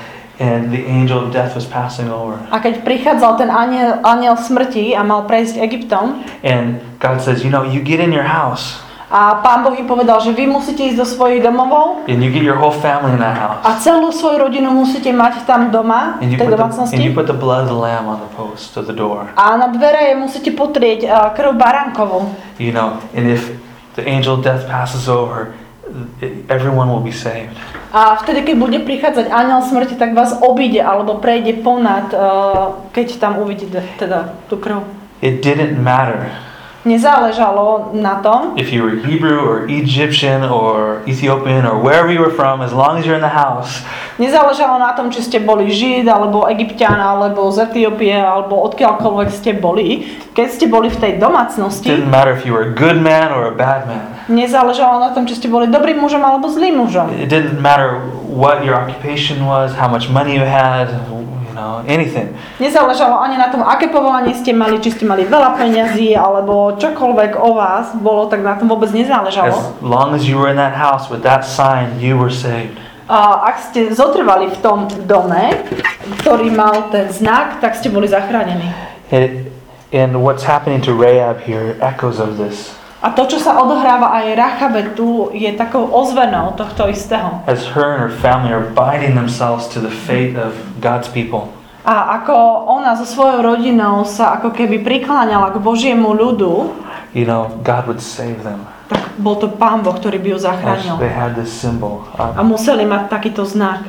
S1: and the angel of death was passing over.
S2: A keď prichádzal ten anjel smrti a mal prejsť Egyptom,
S1: and God says, you get in your house.
S2: A Pán Boh im povedal, že vy musíte ísť do svojich domovov.
S1: And you get your whole family in that house.
S2: A celú svoju rodinu musíte mať tam doma, v tej domácnosti.
S1: And you put the blood of the lamb on the post of the door.
S2: A na dvere musíte potrieť krv baránkovú.
S1: And if the angel of death passes over, everyone will be saved.
S2: A vtedy, keď bude prichádzať anjel smrti, tak vás obíde alebo prejde ponad, keď tam uvidíte teda tú krv.
S1: It didn't matter.
S2: Nezáležalo na tom,
S1: if you were Hebrew or Egyptian or Ethiopian or wherever you were from, as long as you're in the house.
S2: Nezáležalo na tom, či ste boli Žid, alebo Egypťan, alebo z Etiópie, alebo odkiaľkoľvek ste boli. Keď ste boli v tej domácnosti,
S1: it didn't matter if you were a good man or a bad man.
S2: Nezáležalo na tom, či ste boli dobrým mužom alebo zlým mužom.
S1: It didn't matter what your occupation was, how much money you had, anything.
S2: Nezáležalo ani na tom, aké povolanie ste mali, či ste mali veľa peňazí, alebo čokoľvek o vás bolo, tak na tom vôbec nezáležalo.
S1: As long as you were in that house with that sign, you were saved.
S2: A ak ste zotrvali v tom dome, ktorý mal ten znak, tak ste boli zachránení.
S1: And what's happening to Rahab here echoes of this.
S2: A to, čo sa odohráva aj Rachabe tu, je takou ozvenou tohto istého.
S1: As her and her family are binding themselves to the fate of God's people.
S2: A ako ona so svojou rodinou sa ako keby prikláňala k Božiemu ľudu,
S1: God would save them.
S2: Tak bol to Pán Boh, ktorý by ju zachránil.
S1: They had this symbol.
S2: A museli mať takýto znak.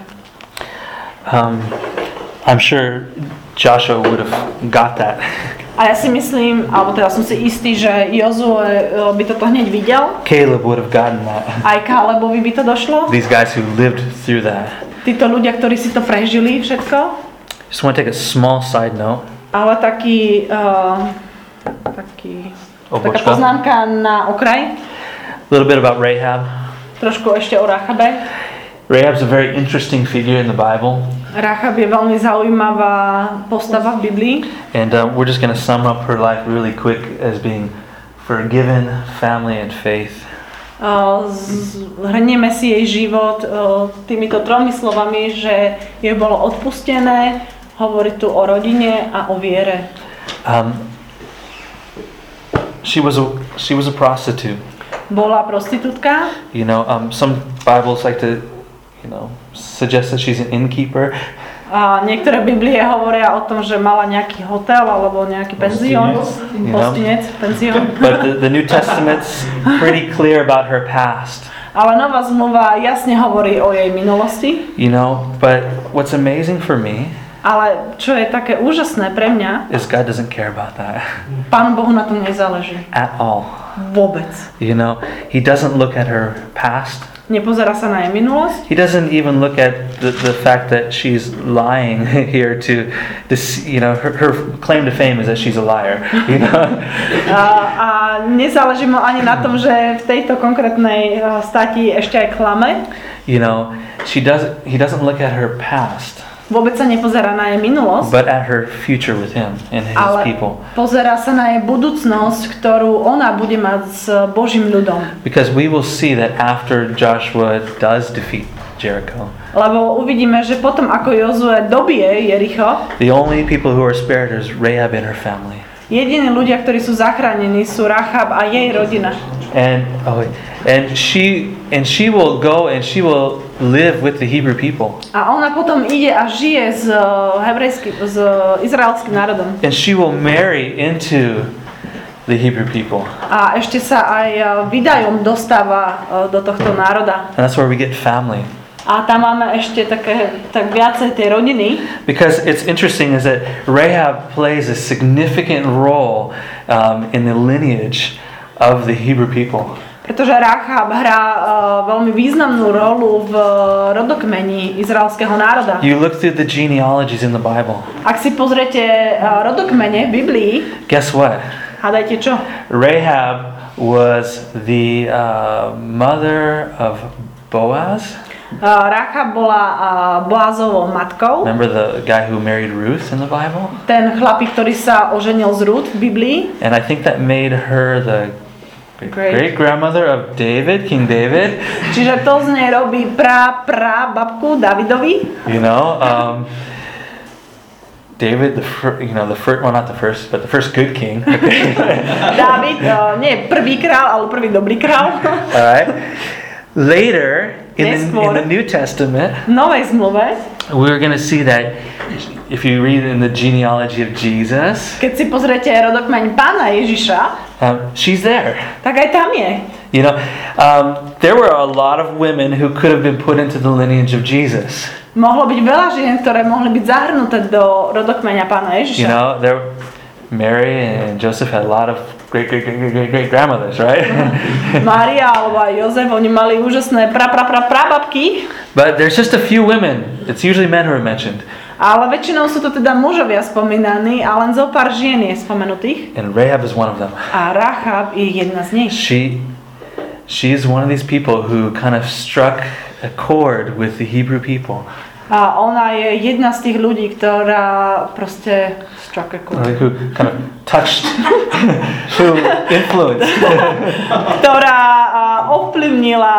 S1: I'm sure Joshua would have got that.
S2: A ja si myslím, alebo teda som si istý, že Jozue by toto hneď videl.
S1: Caleb would have gotten that.
S2: Aj Kalebovi by to došlo.
S1: These guys who lived through that.
S2: Títo ľudia, ktorí si to prežili všetko.
S1: Just want to take a small side note.
S2: Ale taká poznámka na okraj.
S1: A little bit about Rahab.
S2: Trošku ešte o Rachabe.
S1: Rahab's a very interesting figure in the Bible.
S2: Rachab je veľmi zaujímavá postava v Biblii.
S1: And we're just going to sum up her life really quick as being forgiven, family, and faith.
S2: Zhrnieme si jej život týmito tromi slovami, že jej bolo odpustené, hovorí tu o rodine a o viere.
S1: She was a prostitute.
S2: Bola prostitútka.
S1: You know, some Bibles like to, suggest that she's an innkeeper.
S2: A niektoré Biblie hovoria o tom, že mala nejaký hotel alebo nejaký penzión. Hostinec, penzión.
S1: But the New Testament's pretty clear about her past.
S2: Ale Nová zmluva jasne hovorí o jej minulosti.
S1: But what's amazing for me,
S2: ale čo je také úžasné pre mňa,
S1: is God doesn't care about that.
S2: Pánu Bohu na tom nezáleží.
S1: At all.
S2: Vôbec.
S1: He doesn't look at her past.
S2: Nepozerá sa na jej minulosť.
S1: He doesn't even look at the fact that she's lying here to this, her claim to fame is that she's a liar,
S2: A nezáleží mu ani na tom, že v tejto konkrétnej stati ešte aj klame.
S1: He doesn't look at her past.
S2: Vôbec sa nepozerá na jej minulosť,
S1: but at her future with him and his people.
S2: Pozerá sa na jej budúcnosť, ktorú ona bude mať s Božím ľudom.
S1: Because we will see that after Joshua does defeat Jericho,
S2: lebo uvidíme, že potom ako Jozue dobije Jericho,
S1: the only people who are spared is Rahab and her family.
S2: Jediní ľudia, ktorí sú zachránení, sú Rachab a jej rodina.
S1: And she will go and she will live with the Hebrew people.
S2: A ona potom ide a žije s izraelským národom.
S1: And she will marry into the Hebrew people.
S2: A ešte sa aj vydajom dostáva do tohto národa.
S1: And that's where we get family.
S2: A tam máme ešte tak viacej tej rodiny.
S1: Because it's interesting is that Rahab plays a significant role in the lineage of the Hebrew people.
S2: Pretože Rachab hrá veľmi významnú rolu v rodokmeni izraelského národa.
S1: You look through the genealogies in the Bible.
S2: Ak si pozriete rodokmene v Biblii,
S1: guess what?
S2: Hádajte čo?
S1: Rahab was the mother of Boaz.
S2: Rachab bola Boazovou matkou.
S1: Remember the guy who married Ruth in the Bible?
S2: Ten chlapík, ktorý sa oženil z Ruth v Biblii.
S1: And I think that made her the great grandmother of David, King David.
S2: Čiže to z nej robí babku Davidovi.
S1: David, the first, well, not the first, but the first good king.
S2: David, nie prvý král, ale prvý dobrý král.
S1: All right. Later, in the New Testament,
S2: v Novej zmluve,
S1: we're going to see that if you read in the genealogy of Jesus,
S2: keď si pozriete rodokmeň Pána Ježiša,
S1: she's there.
S2: Tak aj tam je.
S1: There were a lot of women who could have been put into the lineage of Jesus.
S2: Mohlo byť veľa žien, ktoré mohli byť zahrnuté do rodokmeňa Pána Ježiša.
S1: Mary and Joseph had a lot of great grandmothers, right?
S2: Mária alebo aj Jozef, oni mali úžasné prababky.
S1: But there's just a few women. It's usually men who are mentioned.
S2: Ale väčšinou sú to teda mužovia spomínaní a len zo pár žien je spomenutých.
S1: And Rahab is one of them.
S2: A Rachab je jedna z nich.
S1: She is one of these people who kind of struck a chord with the Hebrew people.
S2: A ona je jedna z tých ľudí, ktorá proste struck a chord.
S1: Who kind of touched, who influenced.
S2: Ktorá ovplyvnila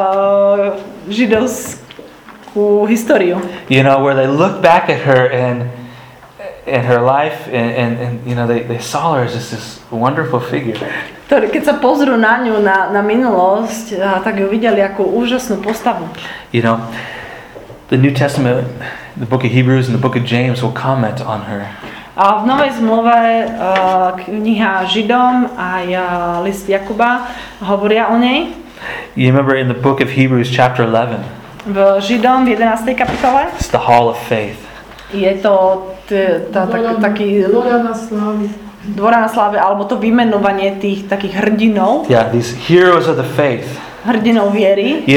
S2: židovskú históriu.
S1: Where they look back at her and her life and they saw her as this wonderful figure.
S2: Keď sa pozrú na ňu, na minulosť, tak ju videli ako úžasnú postavu.
S1: The New Testament, the book of Hebrews and the book of James will comment on her.
S2: A v Novej zmluve kniha Židom a list Jakuba hovoria o nej.
S1: You remember in the book of Hebrews chapter 11.
S2: V Židom v 11. kapitole.
S1: It's the hall of faith.
S2: Je to taký dvora na slávy, alebo to vymenovanie tých takých hrdinov.
S1: Yeah, these heroes of the faith.
S2: Hrdinov viery.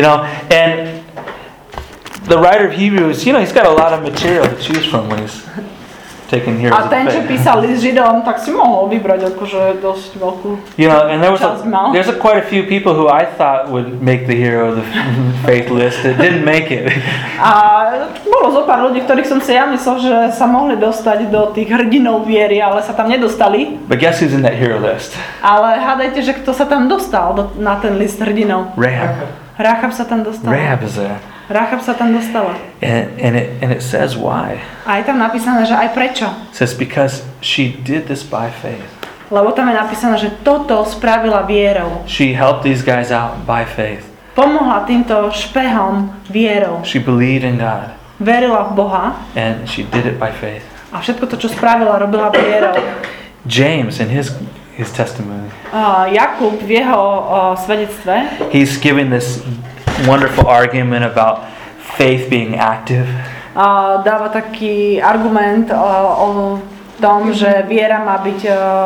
S1: And the writer of Hebrews, he's got a lot of material to choose from when he's taken here
S2: A
S1: as a
S2: ten, čo
S1: faith.
S2: písal list Židom, tak si mohol vybrať akože dosť veľkú.
S1: You know, and there's quite a few people who I thought would make the hero of the faith list that didn't make it.
S2: A bolo zo pár ľudí, ktorých som si ja myslel, že sa mohli dostať do tých hrdinov viery, ale sa tam nedostali.
S1: But guess who's in that hero list?
S2: Ale hádajte, že kto sa tam dostal na ten list hrdinov.
S1: Rahab.
S2: Rahab sa tam dostala.
S1: Rahab is there.
S2: Rahab sa tam dostala.
S1: And it says why.
S2: A je tam napísané, že aj prečo.
S1: It says because she did this by faith.
S2: Lebo tam je napísané, že toto spravila vierou.
S1: She helped these guys out by faith.
S2: Pomohla týmto špehom vierou.
S1: She believed in God.
S2: Verila v Boha.
S1: And she did it by faith.
S2: A všetko to, čo spravila, robila vierou.
S1: James in his testimony.
S2: Jakub v jeho svedectve.
S1: He's giving this wonderful argument about faith being active.
S2: Dáva taký argument o tom, že viera má byť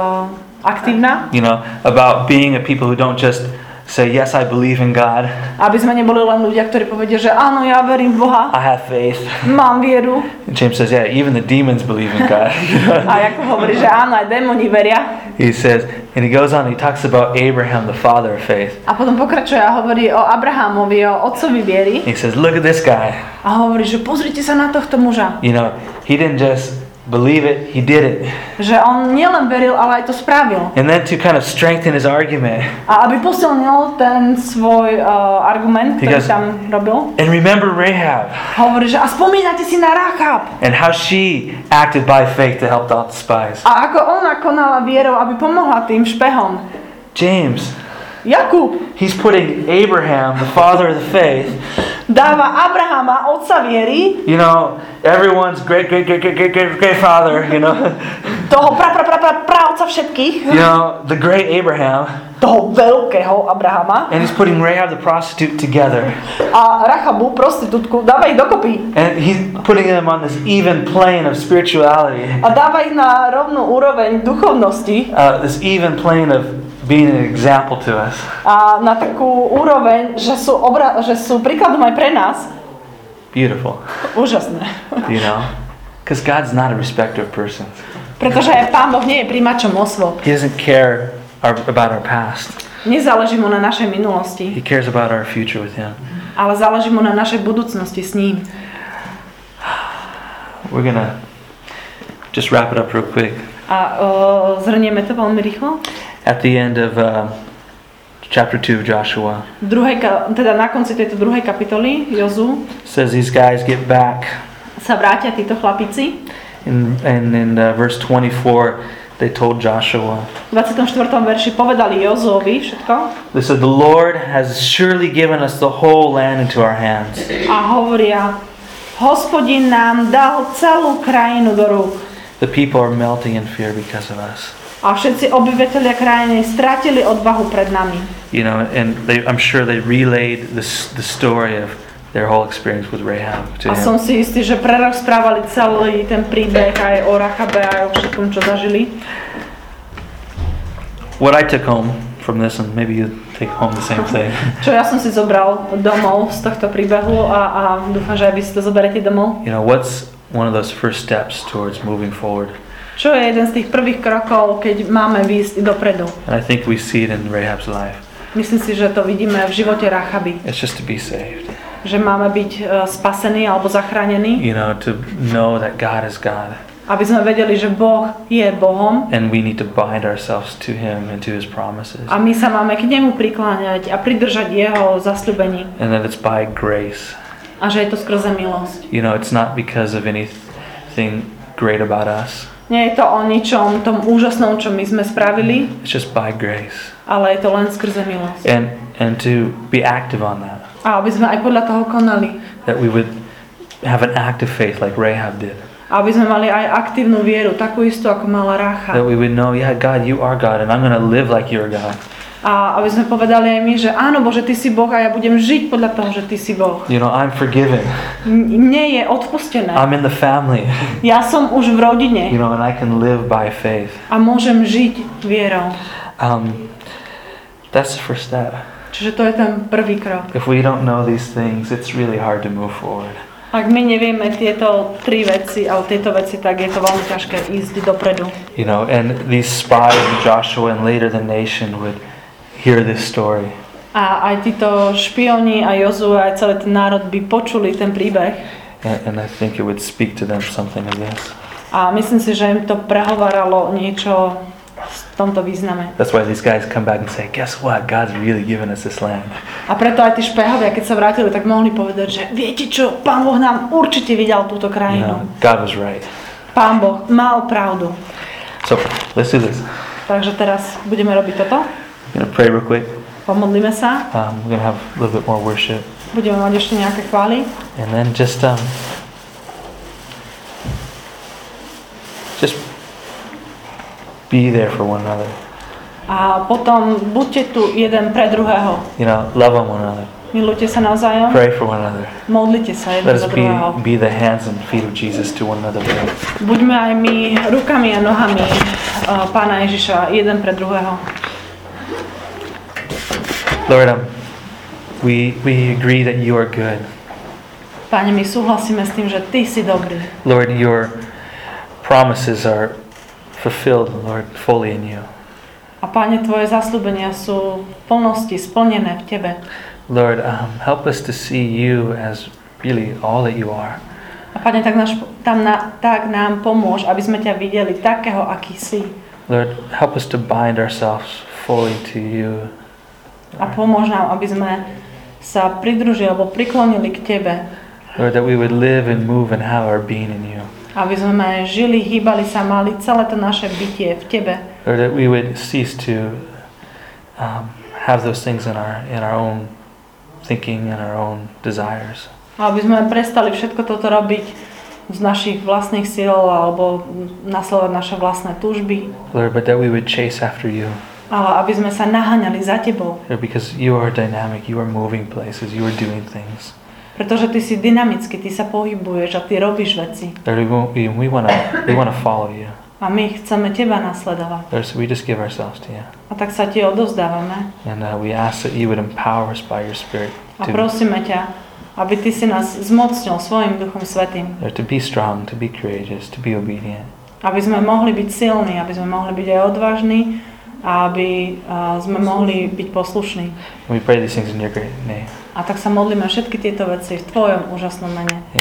S2: aktívna.
S1: You know, about being a people who don't just say, yes, I believe in God.
S2: Aby sme neboli len ľudia, ktorí povedia, že áno, ja verím v Boha.
S1: I have faith.
S2: Mám vieru.
S1: And James says, yeah, even the demons believe in God.
S2: A Jakub hovorí, že áno, aj démoni veria.
S1: He says, and he goes on, he talks about Abraham, the father of faith.
S2: A potom pokračuje a hovorí o Abrahamovi, o otcovi viery.
S1: He says, look at this guy.
S2: A hovorí, že pozrite sa na tohto muža.
S1: You know, he didn't just believe it, he did it.
S2: Že on nielen veril, ale aj to spravil.
S1: And then to kind of strengthen his argument.
S2: A aby posilnil ten svoj argument, ktorý
S1: Because-
S2: tam robil,
S1: And remember Rahab
S2: hovorí, že a spomínate si na Rahab.
S1: and how she acted by faith to help out the spies.
S2: A ako ona konala vierou, aby pomohla tým špehom.
S1: James,
S2: Jakub
S1: he's putting Abraham, the father of the faith,
S2: dáva Abrahama, otca viery,
S1: you know, everyone's great father, you know,
S2: toho praotca všetkých,
S1: you know, the great Abraham,
S2: toho veľkého Abrahama
S1: and he's putting Rahab the prostitute together.
S2: a Rachabu, prostitútku, dáva ich dokopy.
S1: And he's putting them on this even plane of spirituality,
S2: A dáva ich na rovnú úroveň duchovnosti
S1: this even plane of being an example to us.
S2: a na takú úroveň, že sú príkladom aj pre nás.
S1: Beautiful,
S2: Úžasné.
S1: you know, because God's not a respecter of persons.
S2: Pretože aj Pán Boh nie je príjmačom osôb.
S1: He doesn't care about our past.
S2: Nezáleží mu na našej minulosti,
S1: He cares about our future with Him.
S2: ale záleží mu na našej budúcnosti s ním.
S1: We're gonna just wrap it up real quick.
S2: A zhrnieme to veľmi rýchlo.
S1: At the end of chapter 2 of Joshua,
S2: Teda na konci tejto druhej kapitoly Jozu
S1: says these guys get back.
S2: sa vrátia títo chlapici.
S1: And in verse 24, they told Joshua,
S2: V 24. verši povedali Jozuovi všetko
S1: they said, the Lord has surely given us the whole land into our hands.
S2: a hovoria: Hospodin nám dal celú krajinu do rúk.
S1: The people are melting in fear because of us.
S2: A všetci obyvatelia krajiny stratili odvahu pred nami.
S1: You know, and I'm sure they relayed the story of their whole experience with Rahab to
S2: A som
S1: him.
S2: si istý, že prerozprávali celý ten príbeh aj o Rachabe, aj o všetkom, čo zažili.
S1: What I took home from this, and maybe you take home the same thing,
S2: Čo ja som si zobral domov z tohto príbehu a dúfam, že aj vy si to zoberete domov.
S1: you know, what's one of those first steps towards moving forward?
S2: Čo je jeden z tých prvých krokov, keď máme výjsť dopredu?
S1: And I think we see it in Rahab's life.
S2: Myslím si, že to vidíme v živote Rachaby.
S1: It's just to be saved.
S2: Že máme byť spasení alebo zachránení.
S1: You know, to know that God is God.
S2: Aby sme vedeli, že Boh je Bohom.
S1: And we need to bind ourselves to Him and to His promises.
S2: A my sa máme k nemu prikláňať a pridržať jeho zasľúbení.
S1: And that it's by grace.
S2: A že je to skrze milosť.
S1: You know, it's not because of anything great about us.
S2: Nie je to o ničom tom úžasnom, čo my sme spravili,
S1: It's just by grace.
S2: ale je to len skrze milosť.
S1: And to be active on that.
S2: A aby sme aj podľa toho konali.
S1: That we would have an active faith like Rahab did.
S2: A aby sme mali aj aktívnu vieru, takú istú, ako mala Rácha.
S1: That we would know, yeah, God, you are God, and I'm going to live like you're God.
S2: A aby sme povedali aj my, že áno Bože, Ty si Boh a ja budem žiť podľa toho, že Ty si Boh.
S1: You know, I'm forgiven.
S2: Mne je odpustené.
S1: I'm in the family.
S2: Ja som už v rodine
S1: You know, and I can live by faith.
S2: a môžem žiť vierou.
S1: That's the first step.
S2: Čiže to je ten prvý krok.
S1: If we don't know these things, it's really hard to move forward.
S2: Ak my nevieme tieto tri veci, alebo tieto veci, tak je to veľmi ťažké ísť dopredu.
S1: You know, and these spies, Joshua and later the nation would hear this story.
S2: A aj títo špioni a Jozue, aj celý ten národ by počuli ten príbeh.
S1: And I think it would speak to them something of this.
S2: A myslím si, že im to prehováralo niečo v tomto význame.
S1: That's why these guys come back and say, guess what? God's really given us this land.
S2: A preto aj tí špehovia, keď sa vrátili, tak mohli povedať, že viete čo, Pán Boh nám určite videl túto
S1: You
S2: krajinu.
S1: know, God was right.
S2: Pán Boh mal pravdu.
S1: So let's do this.
S2: Takže teraz budeme robiť toto.
S1: I'm going to pray real quick.
S2: Pomodlíme sa.
S1: We're going to have a little bit more worship.
S2: Budeme mať ešte nejaké chvály.
S1: And then just be there for one another.
S2: A potom buďte tu jeden pre druhého.
S1: You know, love on one another.
S2: Milujte sa navzájom.
S1: Pray for one another.
S2: Modlite sa jeden
S1: Let us
S2: za druhého.
S1: be the hands and feet of Jesus to one another.
S2: Buďme aj my rukami a nohami Pána Ježiša jeden pre druhého.
S1: Lord, we agree that you are good.
S2: Páne, my súhlasíme s tým, že Ty si dobrý.
S1: Lord, your promises are fulfilled, Lord, fully in you.
S2: A Páne, Tvoje zasľúbenia sú v plnosti splnené v Tebe.
S1: Lord, help us to see you as really all that you are.
S2: A Pane, tak nám pomôž, aby sme ťa videli takého, aký si.
S1: Lord, help us to bind ourselves fully to you.
S2: A pomôž nám, aby sme sa pridružili alebo priklonili k Tebe.
S1: Lord, that we would live and move and have our being in you.
S2: Aby sme žili, hýbali sa, mali celé to naše bytie v Tebe.
S1: Lord, that we would cease to have those things in our own thinking and our own desires.
S2: A aby sme prestali všetko toto robiť z našich vlastných síl alebo nasledovať naše vlastné túžby.
S1: Lord, but that we would chase after you.
S2: Ale aby sme sa naháňali za Tebou.
S1: Lord, because you are dynamic, you are moving places, you are doing things.
S2: Pretože Ty si dynamický, Ty sa pohybuješ a Ty robíš veci.
S1: Lord, we want to follow you.
S2: A my chceme Teba nasledovať.
S1: Lord, so we just give ourselves to you.
S2: A tak sa Ti odovzdávame.
S1: And we ask that you would empower us by your Spirit
S2: A prosíme ťa, aby Ty si nás zmocnil svojim Duchom Svätým.
S1: Lord, to be strong, to be courageous, to be obedient.
S2: Aby sme mohli byť silní, aby sme mohli byť aj odvážni a aby sme mohli byť poslušní.
S1: And we pray these things in your great name.
S2: A tak sa modlíme všetky tieto veci v Tvojom úžasnom mene.